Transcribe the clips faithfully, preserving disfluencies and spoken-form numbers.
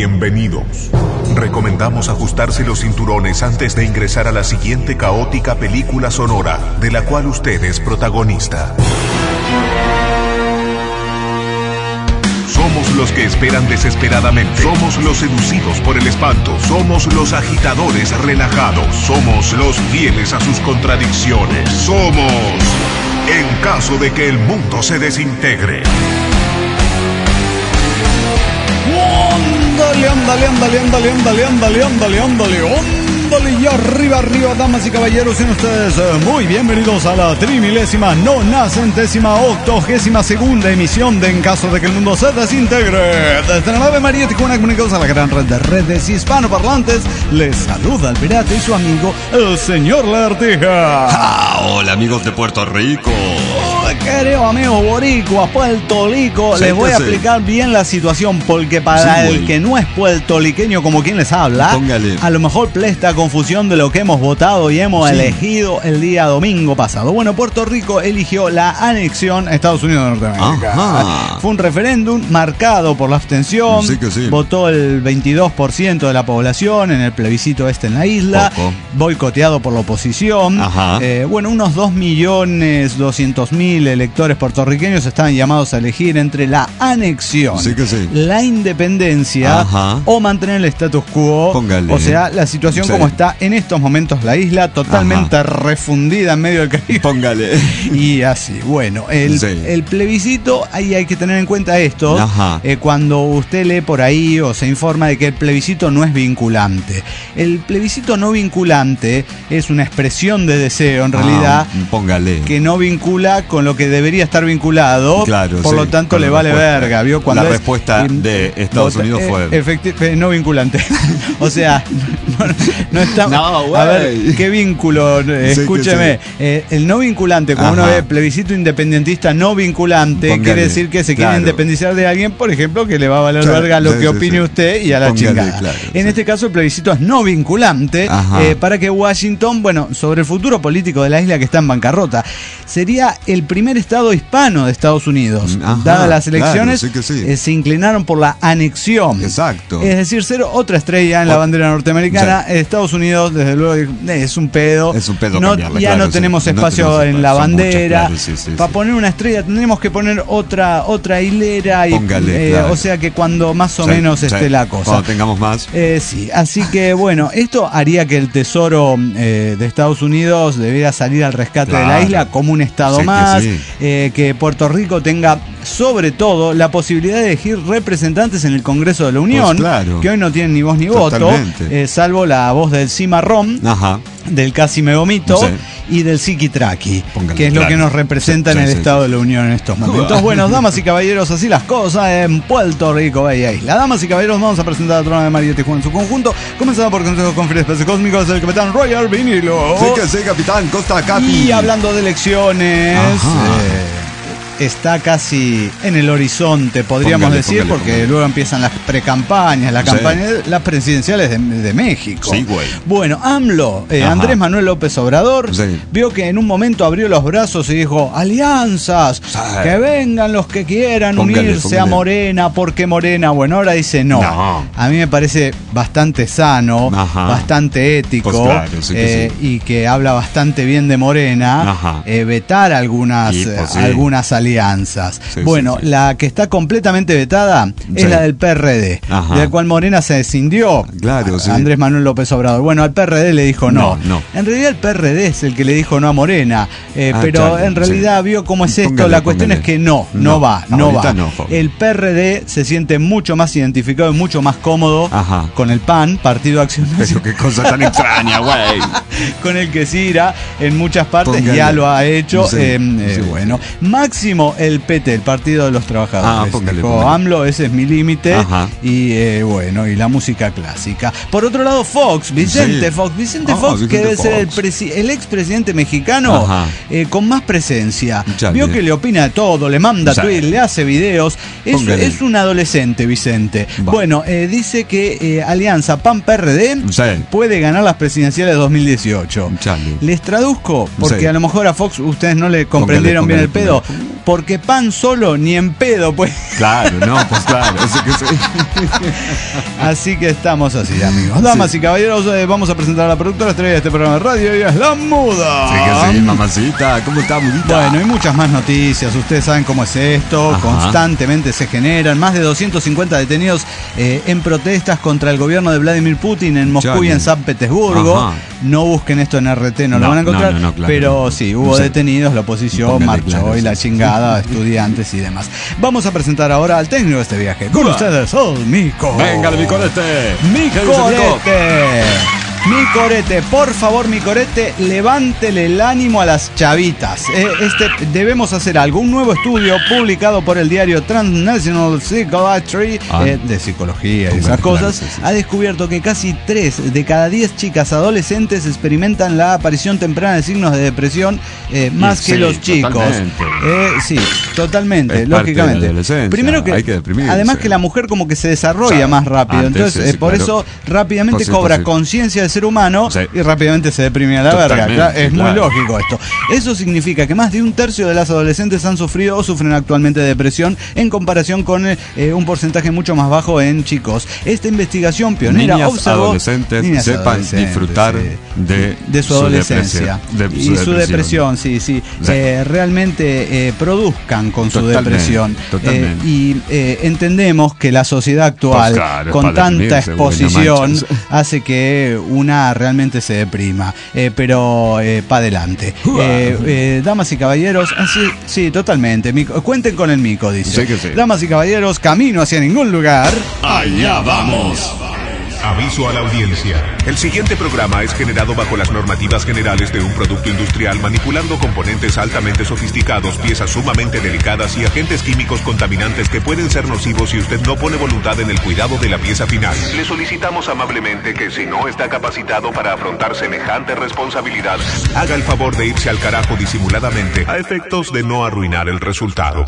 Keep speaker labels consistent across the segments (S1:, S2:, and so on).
S1: bienvenidos. Recomendamos ajustarse los cinturones antes de ingresar a la siguiente caótica película sonora, de la cual usted es protagonista. Somos los que esperan desesperadamente. Somos los seducidos por el espanto. Somos los agitadores relajados. Somos los fieles a sus contradicciones. Somos, en caso de que el mundo se desintegre.
S2: Ándale, ándale, ándale, ándale, ándale, ándale, ándale, ándale, ándale, y arriba, arriba, damas y caballeros, sean ustedes muy bienvenidos a la trimilésima, nonacentésima, octogésima segunda emisión de En Caso de que el Mundo se Desintegre. Desde la nave María Tijuana, comunicados a la gran red de redes hispanoparlantes, les saluda el pirata y su amigo, el señor Lagartija.
S3: Ah, hola amigos de Puerto Rico.
S2: Queridos amigos boricuas, puertolico, les voy a explicar bien la situación, porque para sí, el que no es puertoliqueño como quien les habla,
S3: póngale,
S2: a lo mejor presta confusión de lo que hemos votado y hemos sí. elegido el día domingo pasado. Bueno, Puerto Rico eligió la anexión a Estados Unidos de Norteamérica. Ajá. Fue un referéndum marcado por la abstención,
S3: sí que sí.
S2: Votó el veintidós por ciento de la población en el plebiscito este en la isla,
S3: Poco.
S2: boicoteado por la oposición. Eh, bueno, unos dos millones doscientos mil electores puertorriqueños estaban llamados a elegir entre la anexión,
S3: sí que sí.
S2: la independencia, ajá, o mantener el status quo.
S3: Póngale.
S2: O sea, la situación sí. como está en estos momentos la isla, totalmente ajá. refundida en medio del Caribe.
S3: Póngale.
S2: Y así, bueno, el, sí. el plebiscito, ahí hay que tener en cuenta esto, eh, cuando usted lee por ahí o se informa de que el plebiscito no es vinculante. El plebiscito no vinculante es una expresión de deseo, en realidad,
S3: ah, póngale,
S2: que no vincula con lo que debería estar vinculado,
S3: claro,
S2: por
S3: sí,
S2: lo tanto le vale verga, ¿vio? Cuando
S3: la
S2: es,
S3: respuesta de Estados Unidos eh, fue
S2: efectivamente no vinculante. O sea, no, no está.
S3: No,
S2: a ver, ¿qué vínculo? Escúcheme, sí, sí. Eh, el no vinculante, como uno ve plebiscito independentista no vinculante, póngale, quiere decir que se claro. quiere independizar de alguien, por ejemplo, que le va a valer claro, verga lo sí, que sí, opine sí. usted y a la póngale, chingada. Claro, en sí. este caso, el plebiscito es no vinculante eh, para que Washington, bueno, sobre el futuro político de la isla que está en bancarrota, sería el primer estado hispano de Estados Unidos. Ajá, dadas las elecciones,
S3: claro, sí que sí.
S2: Eh, se inclinaron por la anexión.
S3: Exacto.
S2: Es decir, ser otra estrella en la bandera norteamericana. Sí. Estados Unidos, desde luego, eh, es un pedo.
S3: Es un pedo
S2: no,
S3: cambiarla,
S2: ya
S3: claro,
S2: no tenemos
S3: sí.
S2: espacio
S3: no
S2: en la bandera.
S3: Muchas, claro, sí, sí,
S2: Para
S3: sí.
S2: poner una estrella tendremos que poner otra otra hilera. Y,
S3: Póngale,
S2: eh,
S3: claro.
S2: O sea que cuando más o
S3: sí,
S2: menos
S3: sí.
S2: esté la cosa.
S3: Cuando tengamos más.
S2: Eh, sí, así que bueno, esto haría que el Tesoro eh, de Estados Unidos debiera salir al rescate claro. de la isla como un estado
S3: sí,
S2: más.
S3: Que, sí.
S2: eh, que Puerto Rico tenga sobre todo la posibilidad de elegir representantes en el Congreso de la Unión,
S3: pues claro.
S2: que hoy no tienen ni voz ni
S3: Totalmente.
S2: voto, eh, salvo la voz del cimarrón, ajá, del casi me vomito, sí. y del psiquitraqui, que es claro. lo que nos representa sí, en el sí, Estado sí. de la Unión en estos momentos. Bueno, damas y caballeros, así las cosas en Puerto Rico, bella isla. Damas y caballeros, vamos a presentar a Trona de María Tijuana en su conjunto, comenzando por Consejo con Fines Espacio Cósmicos del Capitán Roger Vinilo.
S3: Sí que sí, Capitán Costa Capi.
S2: Y hablando de elecciones, está casi en el horizonte, podríamos póngale, decir, póngale, porque póngale. luego empiezan las precampañas, las sí. campañas, las presidenciales de, de México.
S3: Sí, güey.
S2: Bueno, AMLO, eh, Andrés Manuel López Obrador, sí. vio que en un momento abrió los brazos y dijo, alianzas, sí. que vengan los que quieran póngale, unirse póngale. a Morena, porque Morena, bueno, ahora dice no. no. A mí me parece bastante sano, ajá. bastante ético, pues claro, sí que eh, sí. y que habla bastante bien de Morena, eh, vetar algunas, sí, pues sí. algunas alianzas. Alianzas. Sí, bueno, sí, sí. la que está completamente vetada sí. es la del P R D, ajá. de la cual Morena se descindió.
S3: Claro, sí.
S2: Andrés Manuel López Obrador. Bueno, al P R D le dijo no. no, no. En realidad el P R D es el que le dijo no a Morena, eh, ah, pero chale, en realidad sí. vio cómo es esto. Póngale, la cuestión póngale. es que no, no, no va, no va. No, el P R D se siente mucho más identificado y mucho más cómodo ajá. con el P A N, Partido Acción Nacional.
S3: Pero qué cosa tan extraña, güey.
S2: Con el que se irá en muchas partes, póngale. ya lo ha hecho. Sí, eh, eh, sí. Bueno, máximo el P T, el Partido de los Trabajadores. Ah, póngale, póngale. AMLO, ese es mi límite. Y eh, bueno, y la música clásica. Por otro lado, Fox, Vicente sí. Fox, Vicente oh, Fox, Vicente que debe Fox. ser el, presi- el expresidente mexicano eh, con más presencia. Chale. Vio que le opina de todo, le manda tweets, le hace videos. Es, es un adolescente, Vicente. Va. Bueno, eh, dice que eh, Alianza P A N P R D sí. puede ganar las presidenciales de dos mil dieciocho. Chale. Les traduzco, porque sí. a lo mejor a Fox ustedes no le comprendieron póngale, bien póngale, el pedo. Póngale. porque pan solo ni en pedo, pues.
S3: Claro, no, pues claro. Eso que sí.
S2: Así que estamos así, amigos. Damas sí. y caballeros, eh, vamos a presentar a la productora estrella de este programa de radio, y es La Muda.
S3: Sí que sí, mamacita. ¿Cómo está, Mudita?
S2: Bueno, hay muchas más noticias. Ustedes saben cómo es esto. Ajá. Constantemente se generan más de doscientos cincuenta detenidos eh, en protestas contra el gobierno de Vladimir Putin en Moscú Johnny. y en San Petersburgo. Ajá. No busquen esto en R T, no, no lo van a encontrar. No, no, no, claro, pero no. sí, hubo sí. detenidos, la oposición marchó claro, y sí, la chingada, sí. estudiantes y demás. Vamos a presentar ahora al técnico de este viaje. Con Uah. ustedes, el Mico.
S3: Venga, mi corete.
S2: Mi corete. Mi corete, por favor, mi corete, levántele el ánimo a las chavitas. Eh, este, debemos hacer algo. Un nuevo estudio publicado por el diario Transnational Psychiatry ah. eh, de psicología y esas cosas sí, sí. ha descubierto que casi tres de cada diez chicas adolescentes experimentan la aparición temprana de signos de depresión eh, más sí, que los chicos. Totalmente. Eh, sí, totalmente,
S3: es
S2: lógicamente. Primero que,
S3: hay que
S2: además que la mujer como que se desarrolla o sea, más rápido, antes, entonces sí, sí, por claro. eso rápidamente por cobra sí, conciencia de ser humano sí. y rápidamente se deprime a la verga. Claro, es muy claro. lógico esto. Eso significa que más de un tercio de las adolescentes han sufrido o sufren actualmente depresión en comparación con eh, un porcentaje mucho más bajo en chicos. Esta investigación pionera
S3: niñas
S2: observó
S3: adolescentes niñas sepan adolescentes, disfrutar sí. de,
S2: de su, su adolescencia de, su y depresión. su depresión, sí, sí. sí. Eh, realmente eh, produzcan con totalmente, su depresión. Eh, y eh, entendemos que la sociedad actual, pues claro, con tanta exposición, hace que una realmente se deprima, eh, pero eh, para adelante. Eh, eh, damas y caballeros, así, sí, totalmente. Mico, cuenten con el Mico, dice.
S3: Sí que sí.
S2: Damas y caballeros, camino hacia ningún lugar.
S1: Allá vamos. Aviso a la audiencia. El siguiente programa es generado bajo las normativas generales de un producto industrial, manipulando componentes altamente sofisticados, piezas sumamente delicadas y agentes químicos contaminantes que pueden ser nocivos si usted no pone voluntad en el cuidado de la pieza final. Le solicitamos amablemente que, si no está capacitado para afrontar semejante responsabilidad, haga el favor de irse al carajo disimuladamente, a efectos de no arruinar el resultado.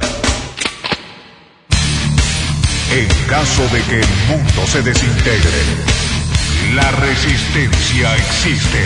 S1: En caso de que el mundo se desintegre, la resistencia existe.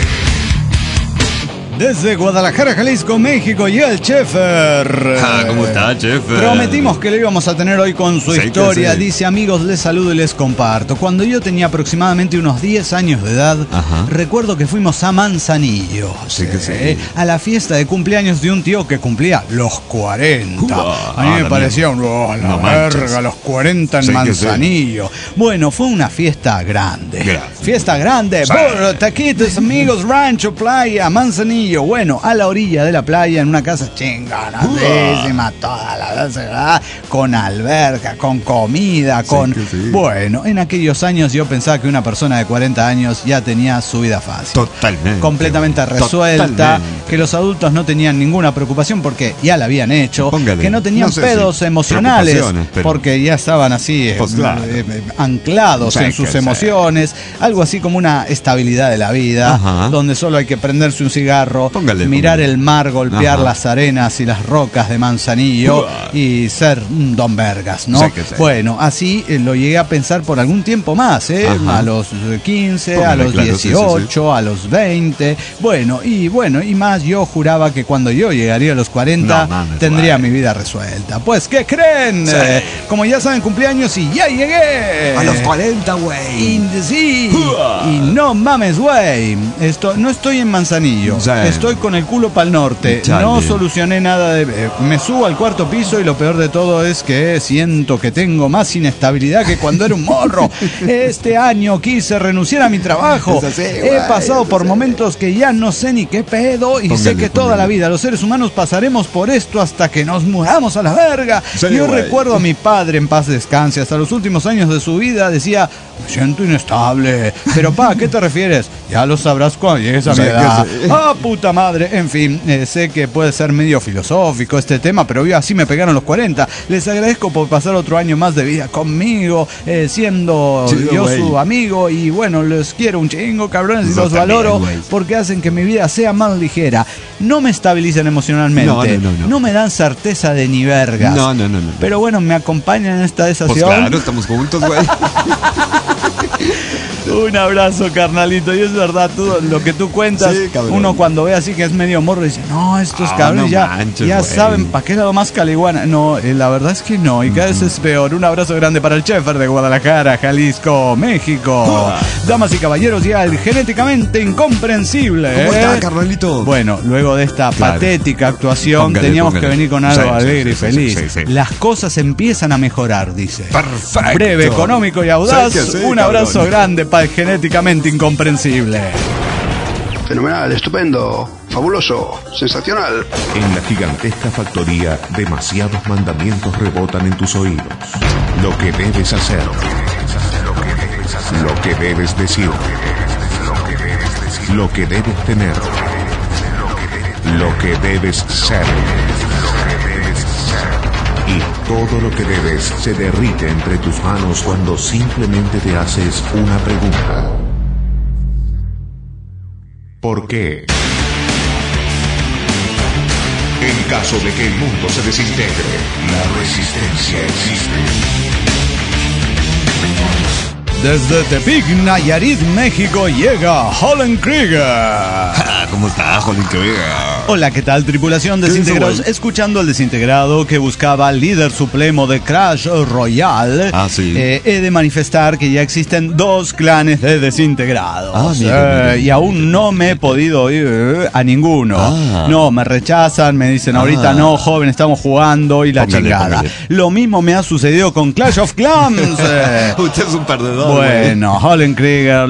S2: Desde Guadalajara, Jalisco, México, y el Chefer.
S3: Ah, ¿cómo está, Chefer?
S2: Prometimos que lo íbamos a tener hoy con su sí, historia. Sí. Dice: amigos, les saludo y les comparto. Cuando yo tenía aproximadamente unos diez años de edad, ajá, recuerdo que fuimos a Manzanillo,
S3: sí, que sí.
S2: eh, a la fiesta de cumpleaños de un tío que cumplía los cuarenta. Uh, a mí ah, me parecía un, oh, la no verga, manches. Los cuarenta en sí, Manzanillo. Sí. Bueno, fue una fiesta grande. Gracias. Fiesta grande. Sí. Por taquitos, amigos, rancho, playa, Manzanillo. Bueno, a la orilla de la playa, en una casa chinganadísima, toda la ¿verdad? Con alberca, con comida, con... Sí, sí. Bueno, en aquellos años yo pensaba que una persona de cuarenta años ya tenía su vida fácil.
S3: Totalmente.
S2: Completamente resuelta. Totalmente. Que los adultos no tenían ninguna preocupación porque ya la habían hecho. Póngale, que no tenían no sé pedos si emocionales porque ya estaban así pues claro. eh, eh, anclados sí, en sus emociones. Sí. Algo así como una estabilidad de la vida, ajá, donde solo hay que prenderse un cigarro, Póngale, mirar póngale. el mar, golpear ajá, las arenas y las rocas de Manzanillo uh, y ser un Don Vergas, ¿no? Sí sí. Bueno, así eh, lo llegué a pensar por algún tiempo más, ¿eh? Ajá. A los quince, póngale, a los claro, dieciocho, sí, sí, sí. a los veinte. Bueno, y bueno, y más yo juraba que cuando yo llegaría a los cuarenta no, mames, tendría güey. mi vida resuelta. Pues, ¿qué creen? Sí. Eh, como ya saben, cumpleaños y ya llegué.
S3: A los cuarenta, güey.
S2: Sí. Uh. Y no mames, güey. Esto, no estoy en Manzanillo. Sí. Estoy con el culo para el norte. Chale. No solucioné nada de... Eh, me subo al cuarto piso y lo peor de todo es que siento que tengo más inestabilidad que cuando era un morro. Este año quise renunciar a mi trabajo. Así, He pasado por momentos que ya no sé ni qué pedo y póngale, sé que toda póngale. la vida los seres humanos pasaremos por esto hasta que nos muramos a la verga. Sí, Yo güey. recuerdo a mi padre, en paz descanse, hasta los últimos años de su vida decía: me siento inestable. Pero pa, ¿a qué te refieres? Ya lo sabrás cuando llegues a mi edad. Ah, puta madre. En fin, eh, sé que puede ser medio filosófico este tema, pero yo así me pegaron los cuarenta. Les agradezco por pasar otro año más de vida conmigo, eh, siendo Chido, yo wey. su amigo. Y bueno, los quiero un chingo, cabrones, y los valoro también, porque hacen que mi vida sea más ligera. No me estabilizan emocionalmente, no, no, no, no. no me dan certeza de ni vergas.
S3: No, no, no, no.
S2: Pero bueno, me acompañan en esta desacción.
S3: Pues claro, estamos juntos, güey.
S2: Un abrazo, carnalito. Y es verdad, tú, lo que tú cuentas, sí, uno cuando ve así que es medio morro dice, no, estos ah, cabrones no ya, manches, ya saben para qué lado más caliguana. No, eh, la verdad es que no, y cada vez es peor. Un abrazo grande para el Chefer de Guadalajara, Jalisco, México. Uh. Damas y caballeros, ya el genéticamente incomprensible.
S4: ¿Cómo
S2: ¿eh?
S4: está, carnalito?
S2: Bueno, luego de esta claro. patética actuación, póngale, teníamos póngale. que venir con algo sí, alegre sí, sí, y feliz. Sí, sí, sí. Las cosas empiezan a mejorar, dice.
S4: Perfecto.
S2: Breve, económico y audaz. Sí, sí, un abrazo cabrón. grande para el genéticamente incomprensible.
S5: Fenomenal, estupendo, fabuloso, sensacional.
S1: En la gigantesca factoría, demasiados mandamientos rebotan en tus oídos. Lo que debes hacer, lo que debes decir, lo que debes tener, lo que debes ser. Y todo lo que debes se derrite entre tus manos cuando simplemente te haces una pregunta. ¿Por qué? En caso de que el mundo se desintegre, la resistencia existe.
S2: Desde Tepic, Nayarit, México, llega Holland Krieger.
S4: ¿Cómo está, Holland Krieger?
S2: Hola, ¿qué tal, tripulación desintegrados? Escuchando al desintegrado que buscaba al líder supremo de Clash Royale,
S4: ah, sí.
S2: eh, he de manifestar que ya existen dos clanes de desintegrados.
S4: Ah, mira, mira,
S2: eh, y aún no me he podido ir eh, a ninguno.
S4: Ah.
S2: No, me rechazan, me dicen ahorita ah. no, joven, estamos jugando y la póngale, chingada. Póngale. Lo mismo me ha sucedido con Clash of Clans. eh.
S4: Usted es un perdedor.
S2: Bueno, Holland Krieger,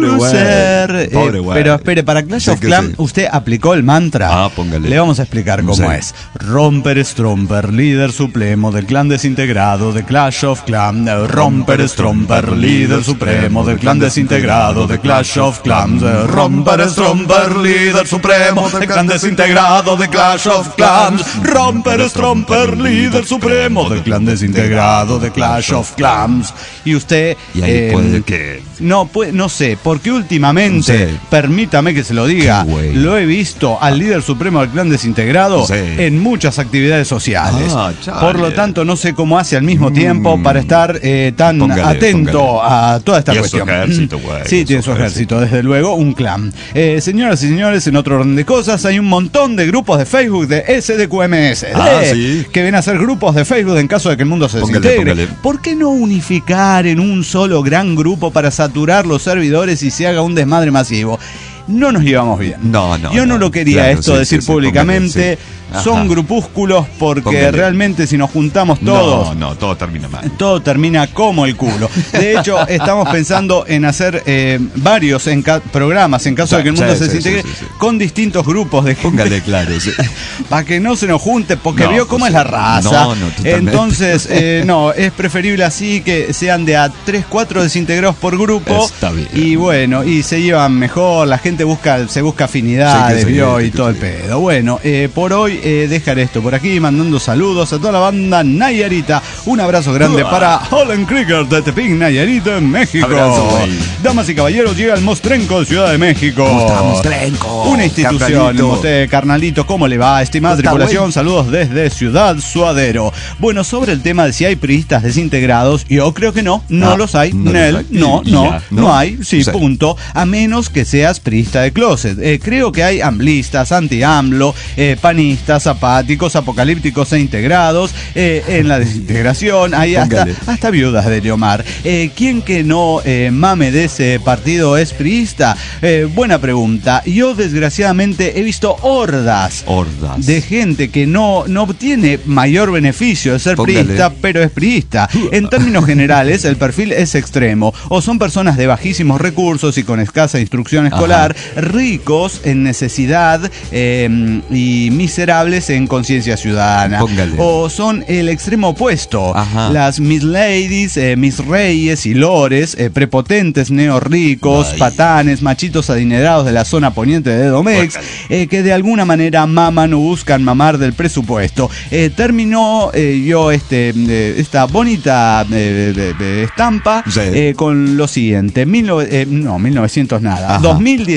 S2: loser. Eh,
S4: Pobre
S2: pero espere, para Clash sí of Clans sí. usted aplicó el mantra.
S4: Ah, póngale.
S2: Le vamos a explicar cómo sí. es. Romper Stromper, líder supremo del clan desintegrado de Clash of Clans. Romper Stromper, líder supremo del clan desintegrado de Clash of Clans. Romper Stromper, líder supremo del clan desintegrado de Clash of Clans. Romper Stromper, líder supremo del clan desintegrado de Clash of Clans. Y usted...
S4: Y ahí eh, puede que...
S2: No, pues, no sé, porque últimamente, sí. permítame que se lo diga, lo he visto al líder supremo del clan desintegrado sí. en muchas actividades sociales.
S4: Ah,
S2: Por lo tanto, no sé cómo hace al mismo tiempo mm. para estar eh, tan póngale, atento póngale. a toda esta
S4: y
S2: cuestión.
S4: Su ejército, güey,
S2: sí, tiene su ejército, ejército, desde luego, un clan. Eh, señoras y señores, en otro orden de cosas, hay un montón de grupos de Facebook de S D Q M S
S4: ah, ¿sí?
S2: que ven a ser grupos de Facebook en caso de que el mundo se
S4: póngale,
S2: desintegre.
S4: Póngale.
S2: ¿Por qué no unificar en un solo gran grupo para saturar los servidores y se haga un desmadre masivo? No nos llevamos bien.
S4: No, no.
S2: Yo no,
S4: no
S2: lo quería
S4: claro,
S2: esto
S4: sí,
S2: decir
S4: sí, sí,
S2: públicamente.
S4: póngale, sí.
S2: Son grupúsculos porque
S4: póngale.
S2: realmente si nos juntamos todos...
S4: No, no, todo termina mal.
S2: Todo termina como el culo. De hecho, estamos pensando en hacer eh, varios en programas en caso sí, de que el mundo sí, se desintegre sí, sí, sí. con distintos grupos de gente.
S4: Póngale claro, sí.
S2: Para que no se nos junte, porque
S4: no,
S2: vio cómo
S4: pues,
S2: es la raza.
S4: No, no, totalmente.
S2: Entonces, eh, no, es preferible así que sean de a tres, cuatro desintegrados por grupo.
S4: Está bien.
S2: Y bueno, y se llevan mejor, la gente busca, se busca afinidades, sí, vio, sí, y todo el pedo. Bueno, eh, por hoy eh, dejaré esto por aquí, mandando saludos a toda la banda nayarita. Un abrazo grande Uah. para Holland Krieger de Tepic, Nayarita, en México.
S4: Abrazo,
S2: damas y caballeros, llega el Mostrenco de Ciudad de México.
S4: ¿Cómo está, Mostrenco?
S2: Una institución. Usted, carnalito, ¿cómo le va? Estimada tripulación, güey? Saludos desde Ciudad Suadero. Bueno, sobre el tema de si hay priistas desintegrados, yo creo que no, no ah, los hay. No, Nel, los hay. no, no, ya, no, no hay, sí, sí, punto. A menos que seas priista de closet. Eh, creo que hay amblistas, anti-AMLO, eh, panistas, apáticos, apocalípticos e integrados. Eh, en la desintegración hay hasta, hasta viudas de Leomar. Eh, ¿Quién que no eh, mame de ese partido es priista? Eh, buena pregunta. Yo desgraciadamente he visto hordas,
S4: hordas.
S2: de gente que no, no obtiene mayor beneficio de ser póngale. priista, pero es priista. En términos generales, el perfil es extremo. O son personas de bajísimos recursos y con escasa instrucción escolar, ajá, ricos en necesidad eh, y miserables en conciencia ciudadana.
S4: Póngale.
S2: O son el extremo opuesto.
S4: Ajá.
S2: Las Miss Ladies, eh, Miss Reyes y Lores, eh, prepotentes, neorricos, Ay. patanes, machitos adinerados de la zona poniente de Domex, eh, que de alguna manera maman o buscan mamar del presupuesto. Eh, terminó eh, yo este eh, esta bonita eh, de, de estampa sí. eh, con lo siguiente. Mil, eh, no, mil novecientos nada. Ajá. dos mil dieciséis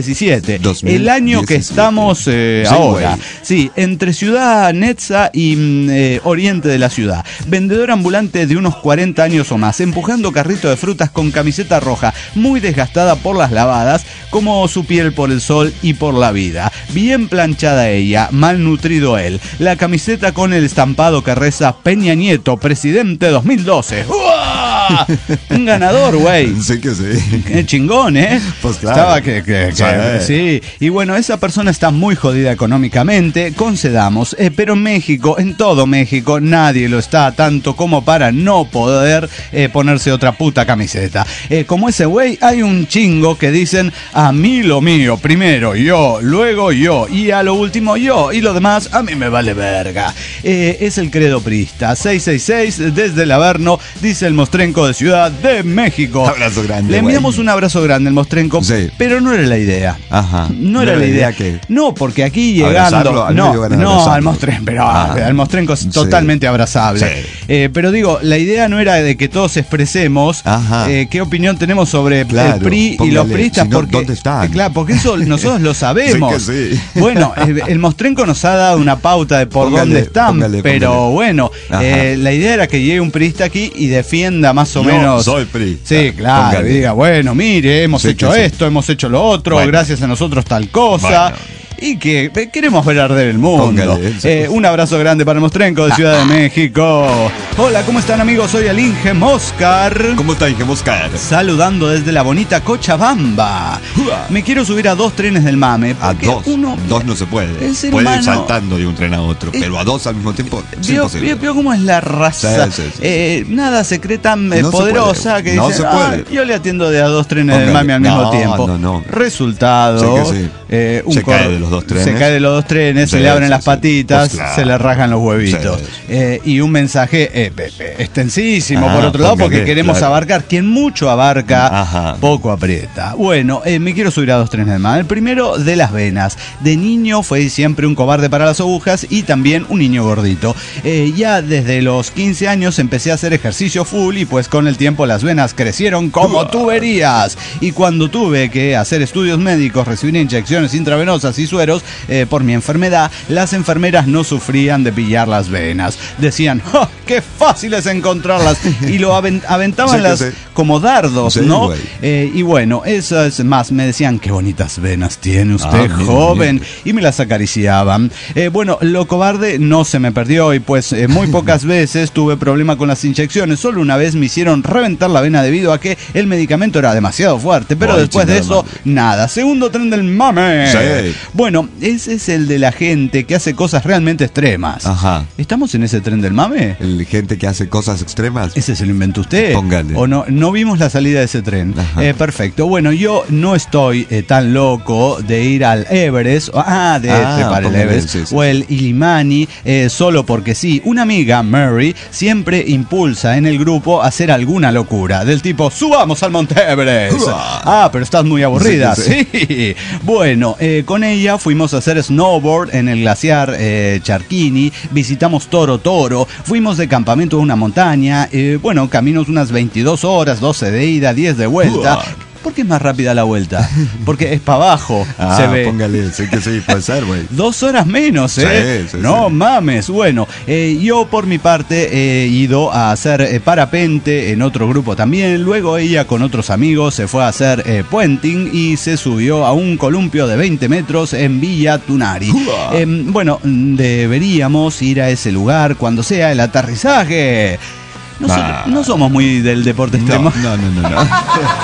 S2: diecisiete,
S4: dos mil
S2: el año
S4: diecisiete.
S2: que estamos eh,
S4: Sí,
S2: ahora.
S4: güey.
S2: Sí, entre Ciudad Netza y mm, eh, oriente de la ciudad. Vendedor ambulante de unos cuarenta años o más, empujando carrito de frutas con camiseta roja, muy desgastada por las lavadas, como su piel por el sol y por la vida. Bien planchada ella, mal nutrido él. La camiseta con el estampado que reza Peña Nieto, presidente dos mil doce. ¡Uah! Un ganador, güey.
S4: Sí que sí.
S2: Qué chingón, ¿eh?
S4: Pues claro.
S2: Estaba que, que, que sí. Y bueno, esa persona está muy jodida económicamente, concedamos. Eh, pero en México, en todo México, nadie lo está tanto como para no poder eh, ponerse otra puta camiseta. Eh, como ese güey, hay un chingo que dicen a mí lo mío, primero yo, luego yo, y a lo último yo, y lo demás a mí me vale verga. Eh, es el credo priista. seiscientos sesenta y seis desde el Averno, dice el Mostrenco de Ciudad de México.
S4: Abrazo grande.
S2: Le enviamos
S4: güey.
S2: un abrazo grande al Mostrenco,
S4: Sí.
S2: pero no era la idea.
S4: Ajá.
S2: No, era la idea.
S4: que
S2: No, porque aquí llegando.
S4: Abrazarlo, al
S2: No,
S4: medio van a
S2: no,
S4: abrazarlo.
S2: al Mostrenco, pero
S4: Ah.
S2: al Mostrenco es
S4: Sí.
S2: totalmente abrazable.
S4: Sí.
S2: Eh, pero digo, la idea no era de que todos expresemos
S4: Ajá.
S2: eh, qué opinión tenemos sobre
S4: Claro,
S2: el P R I y
S4: póngale,
S2: los priistas.
S4: si no,
S2: porque,
S4: ¿dónde están?
S2: eh, claro, porque eso nosotros lo sabemos.
S4: Sí que sí.
S2: Bueno, el, el Mostrenco nos ha dado una pauta de por
S4: Póngale,
S2: dónde están,
S4: póngale,
S2: pero
S4: póngale.
S2: bueno,
S4: Ajá.
S2: eh, la idea era que llegue un priista aquí y defienda más o
S4: Yo
S2: menos.
S4: soy priista.
S2: Sí, claro,
S4: Póngale.
S2: y diga, bueno, mire, hemos
S4: Sí,
S2: hecho
S4: que sí.
S2: esto, hemos hecho lo otro,
S4: Bueno.
S2: gracias a nosotros tal cosa.
S4: Bueno.
S2: Y que eh, queremos ver arder el mundo.
S4: Póngale, sí.
S2: Eh, un abrazo grande para el Mostrenco de Ciudad de México. Hola, ¿cómo están, amigos? Soy el Inge Moscar.
S4: ¿Cómo está, Inge Moscar?
S2: Saludando desde la bonita Cochabamba.
S4: Uah.
S2: Me quiero subir a dos trenes del mame.
S4: A
S2: porque
S4: dos.
S2: Uno,
S4: dos no se puede.
S2: el ser
S4: Puede ir
S2: humano-
S4: saltando de un tren a otro,
S2: Eh,
S4: pero a dos al mismo tiempo es
S2: Vio,
S4: imposible.
S2: vio- vio cómo es la raza.
S4: Sí, sí, sí.
S2: Eh, nada se cree tan eh,
S4: No se
S2: poderosa
S4: puede.
S2: que
S4: No
S2: dice,
S4: se
S2: "Ah,
S4: puede".
S2: yo le atiendo de a dos trenes del
S4: Póngale.
S2: mame al mismo
S4: No,
S2: tiempo.
S4: no, no.
S2: Resultado,
S4: Sí que sí.
S2: eh, un
S4: Se
S2: cor-
S4: cae de los dos trenes.
S2: Se cae de los dos trenes, se
S4: Sí,
S2: le abren
S4: sí,
S2: las
S4: sí.
S2: patitas,
S4: Pues claro.
S2: se le rajan los huevitos.
S4: Sí.
S2: Eh, y un mensaje eh, pe- pe- extensísimo,
S4: Ah,
S2: por otro lado, porque
S4: póngale,
S2: queremos
S4: claro.
S2: abarcar. Quien mucho abarca,
S4: Ajá.
S2: poco aprieta. Bueno, eh, me quiero subir a dos trenes del mame. El primero, de las venas. De niño fue siempre un cobarde para las agujas y también un niño gordito. Eh, ya desde los quince años empecé a hacer ejercicio full y pues con el tiempo las venas crecieron como tuberías. Y cuando tuve que hacer estudios médicos, recibir inyecciones intravenosas y sueros eh, por mi enfermedad, las enfermeras no sufrían de pillar las venas. Decían, ¡oh, qué fácil es encontrarlas! Y lo aven- aventaban
S4: Sí que
S2: las
S4: sí.
S2: como dardos,
S4: Sí,
S2: ¿no?
S4: güey.
S2: Eh, y bueno, eso es más, me decían, qué bonitas venas tiene usted,
S4: Ah, mire,
S2: joven.
S4: mire.
S2: Y me las acariciaban. Eh, bueno, lo cobarde no se me perdió y pues eh, muy pocas veces tuve problema con las inyecciones. Solo una vez me hicieron reventar la vena debido a que el medicamento era demasiado fuerte. Pero
S4: Ay,
S2: después de
S4: chingada
S2: eso,
S4: madre.
S2: nada. Segundo tren del mame.
S4: Sí.
S2: Bueno, ese es el de la gente que hace cosas realmente extremas.
S4: Ajá.
S2: ¿Estamos en ese tren del mame?
S4: El gente que hace cosas extremas.
S2: ¿Ese se lo inventó usted?
S4: Póngale.
S2: ¿O no? No vimos la salida de ese tren.
S4: Ajá.
S2: Eh, perfecto. Bueno, yo no estoy eh, tan loco de ir al Everest. o- Ah, de
S4: Ah,
S2: trepar el
S4: póngale,
S2: Everest.
S4: sí, sí,
S2: o el Illimani, eh, solo porque sí. Una amiga, Mary, siempre impulsa en el grupo a hacer alguna locura. Del tipo, subamos al Monte Everest.
S4: Uah.
S2: Ah, pero estás muy aburrida.
S4: Sí,
S2: Sí. Bueno, eh, con ella fuimos a hacer snowboard en el glaciar eh, Charquini. Visitamos Toro Toro. Fuimos de campamento a una montaña. eh, bueno, caminos unas veintidós horas, doce de ida, diez de vuelta.
S4: Uah.
S2: ¿Por qué es más rápida la vuelta? Porque es para abajo,
S4: Ah,
S2: se ve.
S4: póngale, sí que sí, puede ser, güey.
S2: Dos horas menos, ¿eh?
S4: Sí, sí,
S2: no
S4: sí.
S2: mames. Bueno, eh, yo por mi parte he ido a hacer eh, parapente en otro grupo también. Luego ella con otros amigos se fue a hacer eh, puenting y se subió a un columpio de veinte metros en Villa Tunari.
S4: Uah.
S2: Eh, bueno, deberíamos ir a ese lugar cuando sea el aterrizaje. No, so-
S4: Bah.
S2: no somos muy del deporte extremo.
S4: No, no, no, no. no.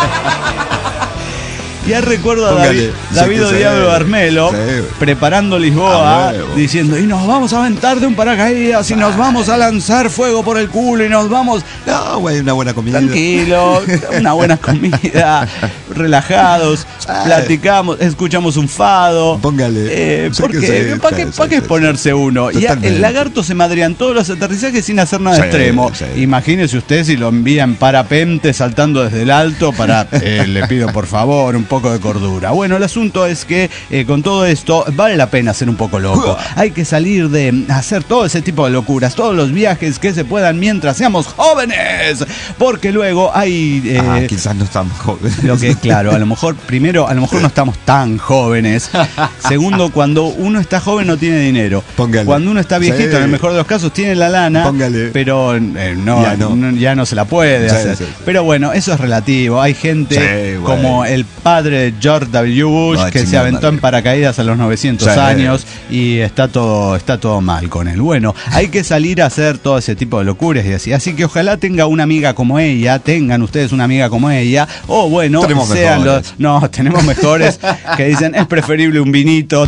S2: Ya recuerdo a
S4: Póngale,
S2: David,
S4: sí
S2: David
S4: que sí.
S2: Odiado Armelo
S4: Sí.
S2: preparando Lisboa,
S4: A huevo.
S2: diciendo, y nos vamos a aventar de un paracaídas, y nos vamos a lanzar fuego por el culo, y nos vamos
S4: No, güey, una buena comida.
S2: tranquilos, una buena comida, relajados, platicamos, escuchamos un fado.
S4: Póngale.
S2: Eh,
S4: Sí
S2: porque,
S4: que sí,
S2: ¿para qué,
S4: sí,
S2: pa' qué
S4: sí,
S2: exponerse uno? Y a-
S4: Totalmente.
S2: el lagarto se madrean todos los aterrizajes sin hacer nada
S4: Sí,
S2: extremo.
S4: sí.
S2: Imagínese usted si lo envían parapente saltando desde el alto para, eh, le pido por favor, un poco poco de cordura. Bueno, el asunto es que eh, con todo esto vale la pena ser un poco loco. Hay que salir de hacer todo ese tipo de locuras, todos los viajes que se puedan mientras seamos jóvenes, porque luego hay... Eh,
S4: ah, quizás no estamos jóvenes.
S2: Lo que, claro, a lo mejor, primero, a lo mejor no estamos tan jóvenes. Segundo, cuando uno está joven no tiene dinero.
S4: Póngale.
S2: Cuando uno está viejito, sí, en el mejor de los casos, tiene la lana,
S4: póngale,
S2: pero eh, no, ya, no. No, ya no se la puede sí, hacer. Sí, sí. Pero bueno, eso es relativo. Hay gente sí, como el padre de George W. Bush, no, que se aventó madre. en paracaídas a los novecientos sí. años y está todo, está todo mal con él. Bueno, hay que salir a hacer todo ese tipo de locuras y así. Así que ojalá tenga una amiga como ella, tengan ustedes una amiga como ella, o bueno,
S4: tenemos
S2: sean los... No, tenemos mejores que dicen, es preferible un vinito.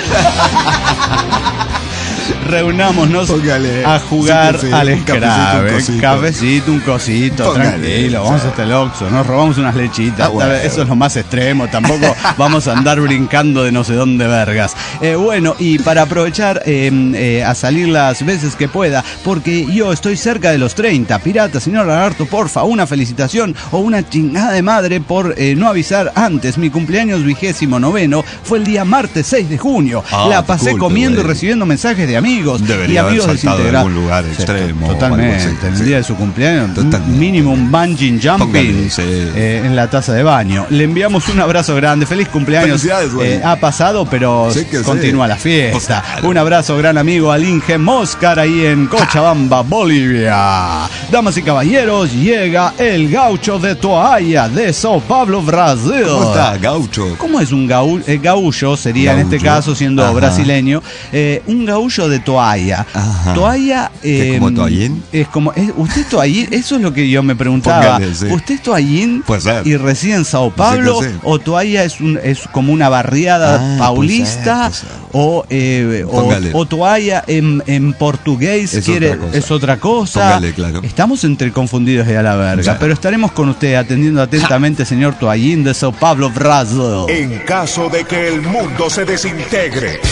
S2: Reunámonos Póngale. a jugar sí, sí, al escrabe. Un cafecito, un cosito, Póngale. tranquilo. Vamos hasta el Oxxo, nos robamos unas lechitas. Ah, bueno, eso bueno. es lo más extremo. Tampoco vamos a andar brincando de no sé dónde vergas. Eh, bueno, y para aprovechar eh, eh, a salir las veces que pueda, porque yo estoy cerca de los treinta. Pirata, señor Lagarto, porfa, una felicitación o una chingada de madre por eh, no avisar antes. Mi cumpleaños vigésimo noveno fue el día martes seis de junio. Ah, La pasé cool, comiendo y recibiendo mensajes de amigos.
S4: Debería
S2: y amigos
S4: haber saltado
S2: desintegrados.
S4: En algún lugar extremo.
S2: Totalmente. Así, en el sí. día de su cumpleaños, Totalmente. mínimo un bungee jumping Póngale, sí. eh, en la taza de baño. Le enviamos un abrazo grande. Feliz cumpleaños. Eh, ha pasado, pero sí continúa sí. la fiesta. Claro. Un abrazo, gran amigo al Inge Moscar ahí en Cochabamba, Bolivia. Damas y caballeros, llega el gaucho de Toalla de Sao Paulo, Brasil.
S4: ¿Cómo está, gaucho?
S2: ¿Cómo es un gaú eh, gaullo? Sería gaucho. En este caso, siendo Ajá. brasileño. Eh, un gaullo de Toalla. Ajá. Toalla eh,
S4: ¿Es como toallín?
S2: Es como es, usted es toallín, eso es lo que yo me preguntaba. Póngale, sí. ¿Usted es toallín y reside en Sao Paulo? Sí, sí. ¿O Toalla es un es como una barriada ah, paulista? Pues, pues, o, eh, o o Toalla en, en portugués es quiere otra es otra cosa.
S4: Póngale, claro.
S2: Estamos entre confundidos y a la verga, sí. pero estaremos con usted atendiendo atentamente, señor Toallín de Sao Paulo, Brasil.
S1: En caso de que el mundo se desintegre,